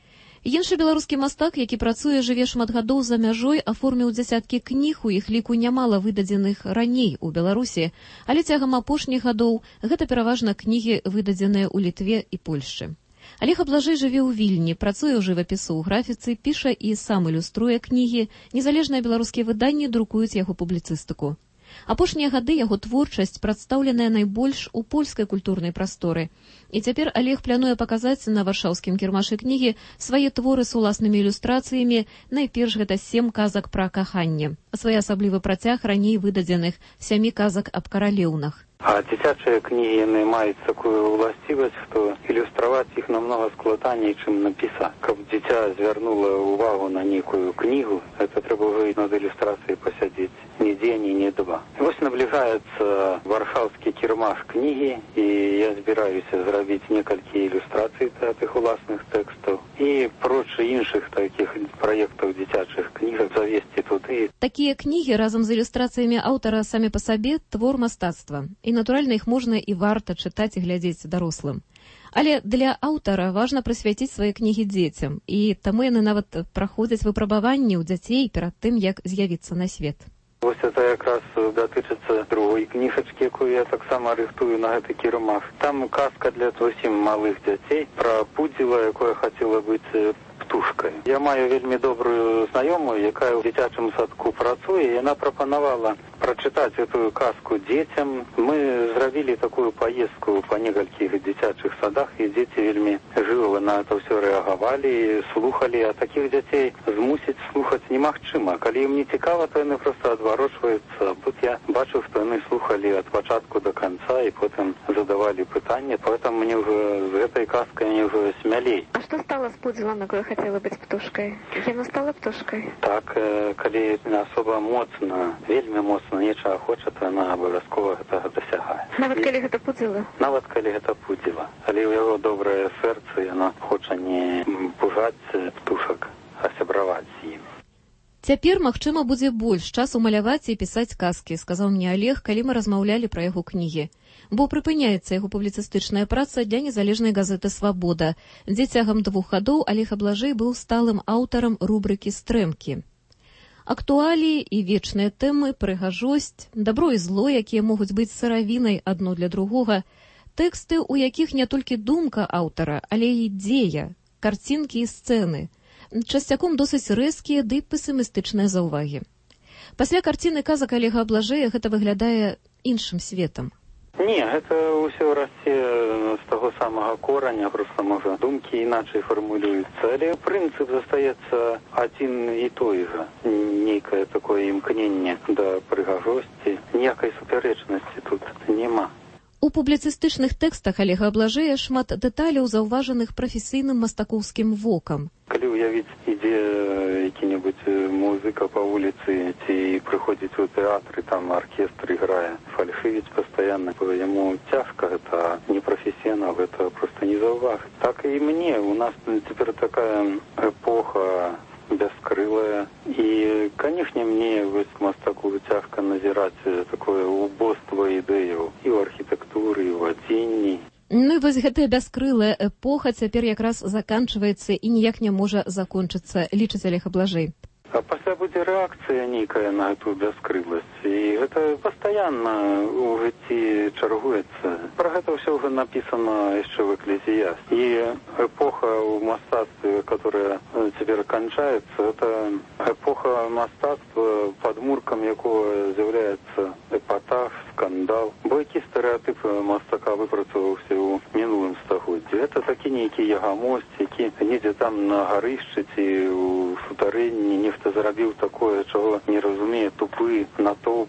Іншы беларускі мастак, які працуе, жыве шмат гадоў за мяжой, аформіў дзясяткі кніг, у іх ліку нямала выдадзеных раней у Беларусі, але цягам апошніх гадоў гэта пераважна кнігі, выдадзеныя ў Літве і Польшчы. Алег Аблажэй жыве ў Вільні, працуе ў жывапісу, ў графіцы, піша і сам ілюструе кнігі, незалежныя беларускія выданні друкуюць яго публіцыстыку. Апошнія гады яго творчасць прадстаўленая найбольш у польскай культурнай прасторы. І цяпер Алег плануе паказаць на варшаўскім кірмашы кнігі свае творы з уласнымі ілюстрацыямі, найперш гэта 7 казак пра каханне, своеасаблівы працяг раней выдадзеных 7 казак аб каралеўнах. А дзіцячыя кнігі яны маюць такую ўласцівасць, што ілюстраваць іх намнога складаней, чым напісаць. Каб дзіця звярнула ўвагу на нейкую кнігу, гэта трэба ўжо над ілюстрацыяй пасядзець ні дзень, ні два. Вось набліжаецца варшаўскі кірмаш кнігі, і я збіраюся зрабіць некалькі ілюстрацый да тых уласных тэкстаў і проч іншых такіх праектаў дзіцячых кніг завесці туды. Такія кнігі разам з ілюстрацыямі аўтара самі па сабе твор мастацтва. І, натуральна, іх можна і варта чытаць і глядзець дарослым. Але для аўтара важна прысвяціць свае кнігі дзецям, і таму яны нават праходзяць выпрабаванні ў дзяцей перад тым, як з'явіцца на свет. Вось это якраз датычыцца другой кніжачкі, якую я таксама рыхтую на гэты кірмаш. Там казка для зусім малых дзяцей пра пудзіла, якое хацела быць птушкай. Я маю вельмі добрую знаёмую, якая ў дзіцячым садку працуе, і яна прапанавала прачытаць эту казку дзецям. Мы зрабілі такую паездку па некалькіх дзіцячых садах, і дзеці вельмі жыва на это ўсё рэагавалі, слухалі, а такіх дзяцей змусіць слухаць немагчыма. Калі ім не цікава, то яны проста адварочваюцца. Тут я бачу, што яны слухалі ад пачатку да канца і потым задавалі пытанне, поэтому мне ўжо з гэтай казкай мне ўжо смялей. А што стала з пудзілам, якое хацела быць птушкай? Яна стала птушкай? Так, калі асоба моцна, вельмі моцна нечага хоча, то яна абавязкова гэтага дасягае. Нават калі гэта пудзіла? Нават калі гэта пудзіла. Але ў яго добрае сэрца, яно хоча не пужаць птушак, а сябраваць з ім. Цяпер, магчыма, будзе больш часу маляваць і пісаць казкі, сказаў мне Олег, калі мы размаўлялі пра яго кнігі. Бо прыпыняецца яго публіцыстычная праца для незалежнай газеты «Свабода», дзе цягам 2 гадоў Олег Аблажэй быў сталым аўтарам рубрыкі «Стрэмкі». Актуаліі і вечныя тэмы, прыгажосць, дабро і зло, якія могуць быць сыравінай адно для другога, тэксты, у якіх не толькі думка аўтара, але і дзея, карцінкі і сцэны, часцяком досыць рэзкія ды песімістычныя заўвагі. Пасля карціны казак Олега Аблажэя гэта выглядае іншым светам. Не, гэта ўсё расце з таго самага кораня, проста, можа, думкі іначай фармулююцца, але прынцып застаецца адзін і той жа. Нейкае такое імкненне да прыгажосці, ніякай супярэчнасці тут няма. У публіцыстычных тэкстах Олега Аблажэя шмат дэталяў, заўважаных прафесійным мастакоўскім вокам. Калі ўявіць, ідзе які-небудзь музыка па вуліцы ці прыходзіць у тэатры, там аркестр іграе, фальшывіць пастаянна, яму цяжка, гэта не прафесіянал, гэта проста не заўважыць. Так і мне, у нас цяпер такая эпоха бяскрылая, і, канешне, мне вось мастаку цяжка назіраць такое убоства ідэяў і ў архітэктуры, і ў адзенні. Ну і вось гэтая бяскрылая эпоха цяпер якраз заканчваецца і ніяк не можа закончыцца, лічыць Олег Аблажэй. А пасля будзе рэакцыя нейкая на эту бяскрыласць, і гэта пастаянна ў жыцці чаргуецца. Пра гэта ўсё ўжо напісана яшчэ ў «Экклезіясце». І эпоха ў мастацтве, которая цяпер канчаецца, это эпоха мастацтва, падмуркам якога з'яўляецца эпатаж, скандал. Бо які стэрэатып мастака выпрацаваўся ў мінулым стагоддзі. Гэта такі нейкі ягамость, які недзе там на гарышчы ці ў сутарэнні нехта зарабіў такое, чаго не разумее тупы натоўп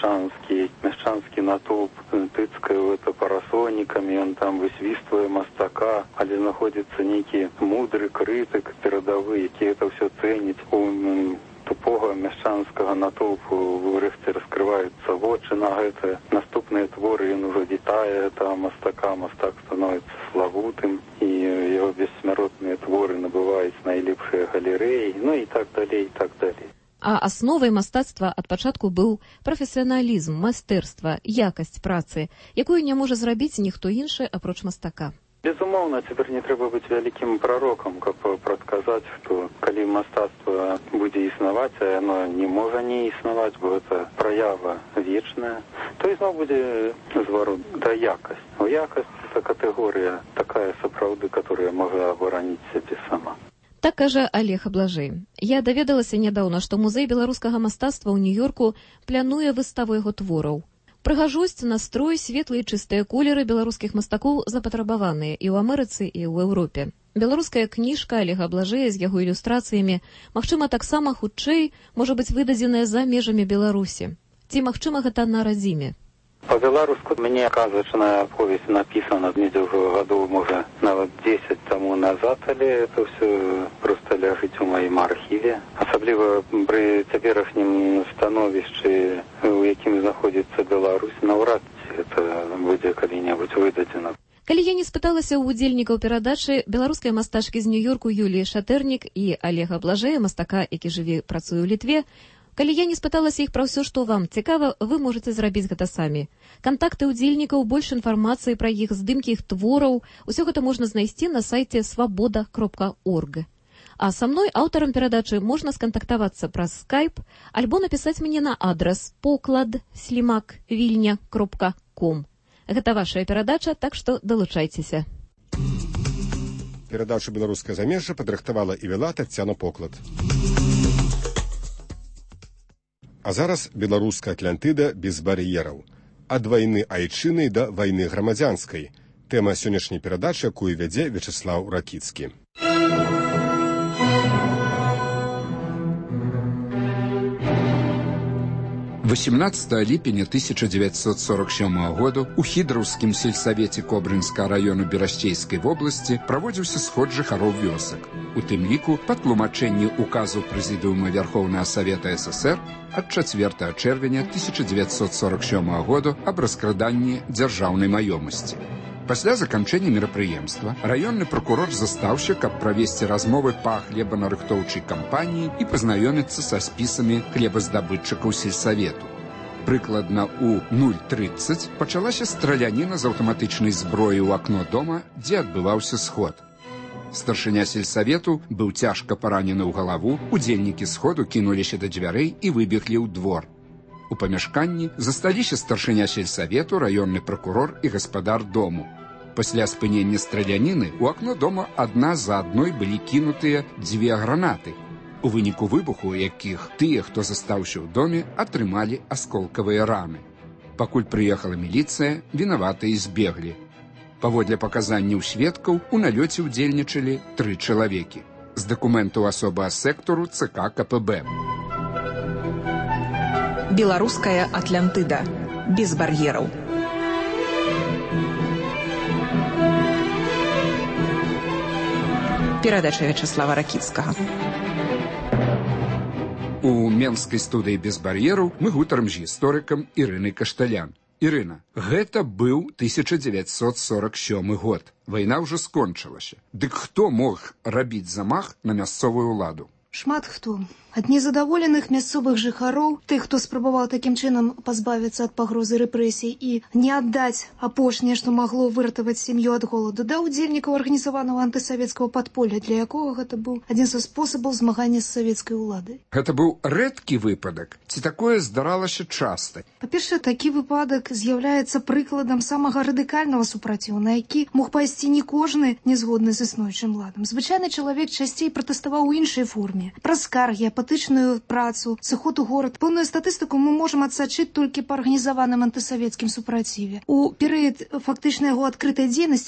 мяшчанскі натоўп, тыцкае гэта парасонікамі, ён там высвіствае мастака, але знаходзіцца нейкі мудры крытык перадавы, які это ўсё цэніць. У тупога мяшчанскага натоўпу ўрэшце раскрываюцца вочы на гэта. Наступныя творы ён ужо вітае этого мастака, мастак становіцца славутым, і яго бессмяротныя творы набываюць найлепшыя галерэі, ну і так далей, і так далей. А асновай мастацтва ад пачатку быў прафесіяналізм, майстэрства, якасць працы, якую не можа зрабіць ніхто іншы, апроч мастака. Безумоўна, цяпер не трэба быць вялікім прарокам, каб прадказаць, што калі мастацтва будзе існаваць, а яно не можа не існаваць, бо гэта праява вечная, то ізноў будзе зварот да якасць. Якасць – это катэгорыя такая сапраўды, которая можа абараніць сябе сама. Так кажа Олег Аблажэй. Я даведалася нядаўна, што музей беларускага мастацтва ў Нью-Йорку плануе выставу яго твораў. Прыгажосць, настрой, светлыя і чыстыя колеры беларускіх мастакоў запатрабаваныя і ў Амерыцы, і ў Еўропе. Беларуская кніжка Олега Аблажэя з яго ілюстрацыямі, магчыма, таксама хутчэй можа быць выдадзеная за межамі Беларусі. Ці магчыма гэта на радзіме? По-беларуску мне казачная повесть написана недзе ўжо гадоў, можа, нават 10 таму назад, але это ўсё проста ляжыць у маім архіве. Асабліва пры цяперашнім становішчы, у якім знаходзіцца Беларусь, наўрад ці это будзе калі-небудзь выдадзена. Калі я не спыталася ў удзельнікаў перадачы беларускай мастачкі з Нью-Йорку Юліі Шатэрнік і Олега Аблажэя, мастака, які жыве, працуе ў Літве, калі я не спыталася іх пра ўсё, што вам цікава, вы можаце зрабіць гэта самі. Кантакты удзельнікаў, больш інфармацыі пра іх, здымкі іх твораў, усё гэта можна знайсці на сайце swaboda.org. А са мной, аўтарам перадачы, можна скантактавацца праз скайп, альбо напісаць мне на адрас poklad@vilnia.com. Гэта вашая перадача, так што далучайцеся. Перадачу «Беларускае замежжа» падрыхтавала і вела Таццяна Поклад. А зараз беларуская Атлантыда без бар'ераў. Ад вайны айчыннай да вайны грамадзянскай. Тэма сённяшняй перадачы, якую вядзе Вячеслаў Ракіцкі. 18 ліпеня 1947 году у хідраўскім сельсавеце Кобрынскага району Берасцейскай вобласці праводзіўся сход жыхароў вёсак. У тым ліку па тлумачэнні указу Прэзідыума Вярхоўнага Савета ССР ад 4 чэрвеня 1947 году аб раскраданні дзяржаўнай маёмасці. Пасля заканчэння мерапрыемства раённы прокурор застаўся, каб правесці размовы па хлебанарыхтоўчай кампаніі і пазнаёміцца са спісамі хлебаздабытчыкаў сельсавету. Прыкладна ў 0:30 пачалася страляніна з аўтаматычнай зброі ў акно дома, дзе адбываўся сход. Старшыня сельсавету быў цяжка паранены ў галаву, удзельнікі сходу кінуліся да дзвярэй і выбеглі ў двор. У памяшканні засталіся старшыня сельсавету, раённы прокурор і гаспадар дому. Пасля спынення страляніны ў акно дома адна за адной былі кінутыя 2 гранаты, у выніку выбуху якіх тыя, хто застаўся ў доме, атрымалі асколкавыя раны. Пакуль прыехала міліцыя, вінаватыя збеглі. Паводле паказанняў сведкаў, у налёце ўдзельнічалі 3 чалавекі. З дакументаў асоба сектару ЦК КПБ. Беларуская Атлантыда. Без бар'ераў. Перадача Вячаслава Ракіцкага. У менскай студыі «Без бар'ераў» мы гутарым з гісторыкам Ірынай Кашталян. Ірына, гэта быў 1947 год. Вайна ўжо скончылася. Дык хто мог рабіць замах на мясцовую ўладу? Шмат хто. Ад незадаволеных мясцовых жыхароў, тых, хто спрабаваў такім чынам пазбавіцца ад пагрозы рэпрэсій і не аддаць апошняе, што магло выратаваць сям'ю ад голаду, да ўдзельнікаў арганізаванага антысавецкага падполля, для якога гэта быў адзін са спосабаў змагання з савецкай уладай. Гэта быў рэдкі выпадак, ці такое здаралася часта? Па-першае, такі выпадак з'яўляецца прыкладам самага радыкальнага супраціву, на які мог пайсці не кожны нязгодны з існуючым ладам. Звычайны чалавек часцей пратэставаў у іншай форме. Праз скаргі, апатычную працу, сыход у горад. Пэўную статыстыку мы можам адсачыць толькі па арганізаваным антысавецкім супраціве. У перыяд фактычнай яго адкрытай дзейнасці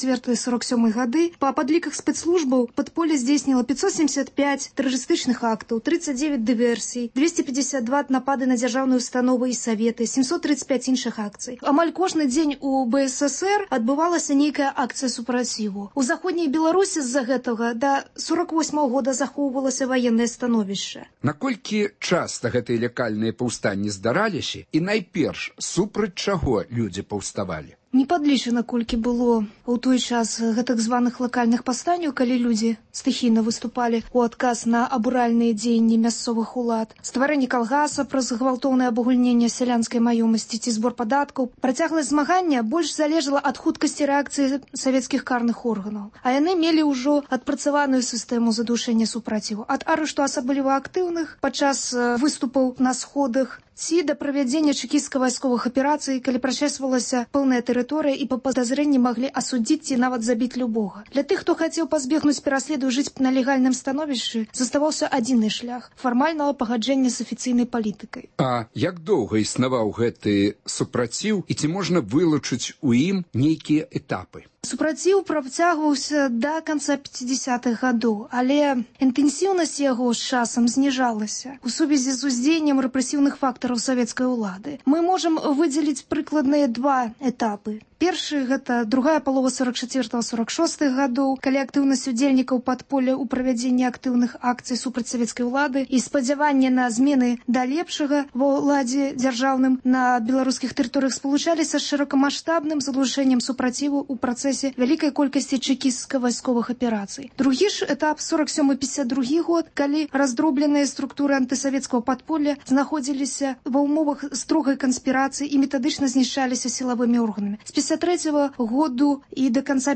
44-47 гады па падліках спецслужбаў падполле здзейсніла 575 тэрарыстычных актаў, 39 дыверсій, 252 напады на дзяржаўныя установы і саветы, 735 іншых акцый. Амаль кожны дзень у БССР адбывалася нейкая акцыя супраціву. У заходняй Беларусі з-за гэтага да 48 года захоўвалася ваеннае становішча. Наколькі часта гэтыя лякальныя паўстанні здараліся і найперш супраць чаго людзі паўставалі? Не падлічана, колькі было ў той час гэтых званых лакальных паўстанняў, калі людзі стыхійна выступалі ў адказ на абуральныя дзеянні мясцовых улад, стварэнне калгаса праз гвалтоўнае абагульненне сялянскай маёмасці ці збор падаткаў. Працягласць змагання больш залежала ад хуткасці рэакцыі савецкіх карных органаў, а яны мелі ўжо адпрацаваную сістэму задушэння супраціву, ад арышту асабліва актыўных падчас выступаў на сходах ці да правядзення чэкісцка-вайсковых аперацый, калі прачэсвалася пэўная тэрыторыя і па падазрэнні маглі асудзіць ці нават забіць любога. Для тых, хто хацеў пазбегнуць пераследу жыць на легальным становішчы, заставаўся адзіны шлях фармальнага пагаджэння з афіцыйнай палітыкай. А як доўга існаваў гэты супраціў і ці можна вылучыць у ім нейкія этапы? Супраціў працягваўся да канца 50-х гадоў, але інтэнсіўнасць яго з часам зніжалася ў сувязі з уздзеяннем рэпрэсіўных фактараў савецкай улады. Мы можам выдзеліць прыкладныя 2 этапы. Першы – гэта другая палова 44-46 гадоў, калі актыўнасць удзельнікаў падполля ў правядзенні актыўных акцый супраць савецкай улады і спадзяванне на змены да лепшага ва ўладзе дзяржаўным на беларускіх тэрыторыях спалучаліся з шырокамаштабным задушэннем супраціву ў працэсе вялікай колькасці чэкісцка-вайсковых аперацый. Другі ж этап 47-52 год, калі раздробленыя структуры антысавецкага падполля знаходзіліся ва ўмовах строгай канспірацыі і метадычна знішчаліся сілавымі органамі. З 53 году і до конца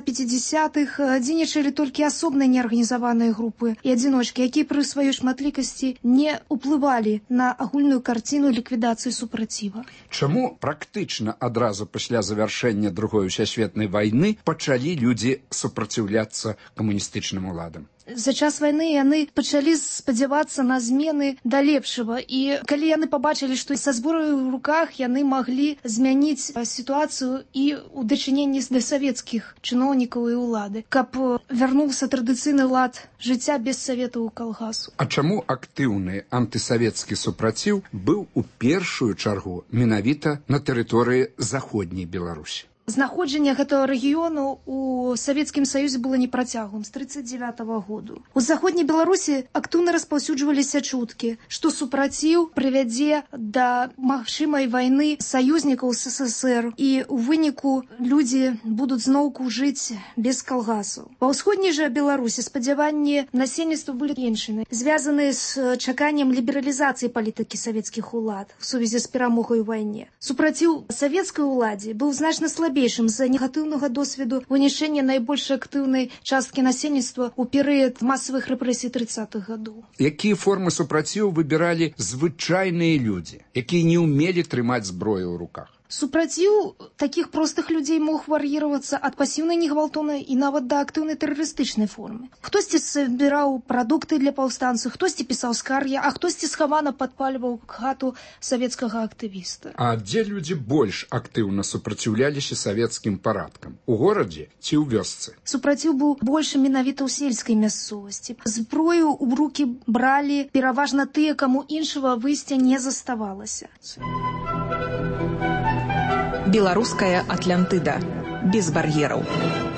50-х дзейнічалі толькі асобныя неарганізаваныя групы і адзіночкі, якія пры сваёй шматлікасці не ўплывалі на агульную карціну ліквідацыі супраціва. Чаму практычна адразу пасля завяршэння Другой сусветнай вайны пачалі людзі супраціўляцца камуністычным уладам? За час вайны яны пачалі спадзявацца на змены да лепшага. І калі яны пабачылі, што са зборай у руках яны маглі змяніць сітуацыю і ў дачыненні да савецкіх чыноўнікаў і ўлады, каб вярнуўся традыцыйны лад жыцця без саветаў калгасу. А чаму актыўны антысавецкі супраціў быў у першую чаргу менавіта на тэрыторыі заходняй Беларусі? знаходжанне гэтага рэгіёну у Савецкім Саюзе было непрацяглым з 1939 году. У заходняй Беларусі актыўна распаўсюджваліся чуткі, што супраціў прывядзе да магчымай вайны саюзнікаў з СССР, і у выніку людзі будуць зноўку жыць без калгасаў. Ва ўсходняй жа Беларусі спадзяванні насельніцтва былі іншымі, звязаныя з чаканнем лібералізацыі палітыкі савецкіх улад у сувязі з перамогай у вайне. Супраціў савецкай уладзе быў значна слабейшым з-за негатыўнага досведу вынішчэння найбольш актыўнай часткі насельніцтва ў перыяд масавых рэпрэсій 30-х гадоў. Якія формы супраціву выбіралі звычайныя людзі, якія не ўмелі трымаць зброю ў руках? Супраціў такіх простых людзей мог вар'іравацца ад пасіўнай негвалтоўнай і нават да актыўнай тэрарыстычнай формы. Хтосьці збіраў прадукты для паўстанцаў, хтосьці пісаў скаргі, а хтосьці схавана падпальваў хату савецкага актывіста. А дзе людзі больш актыўна супраціўляліся савецкім парадкам? У горадзе ці ў вёсцы? Супраціў быў больш менавіта ў сельскай мясцовасці. Зброю ў рукі бралі пераважна тыя, каму іншага выйсця не заставалася. Беларуская Атлантыда. Без бар'ераў.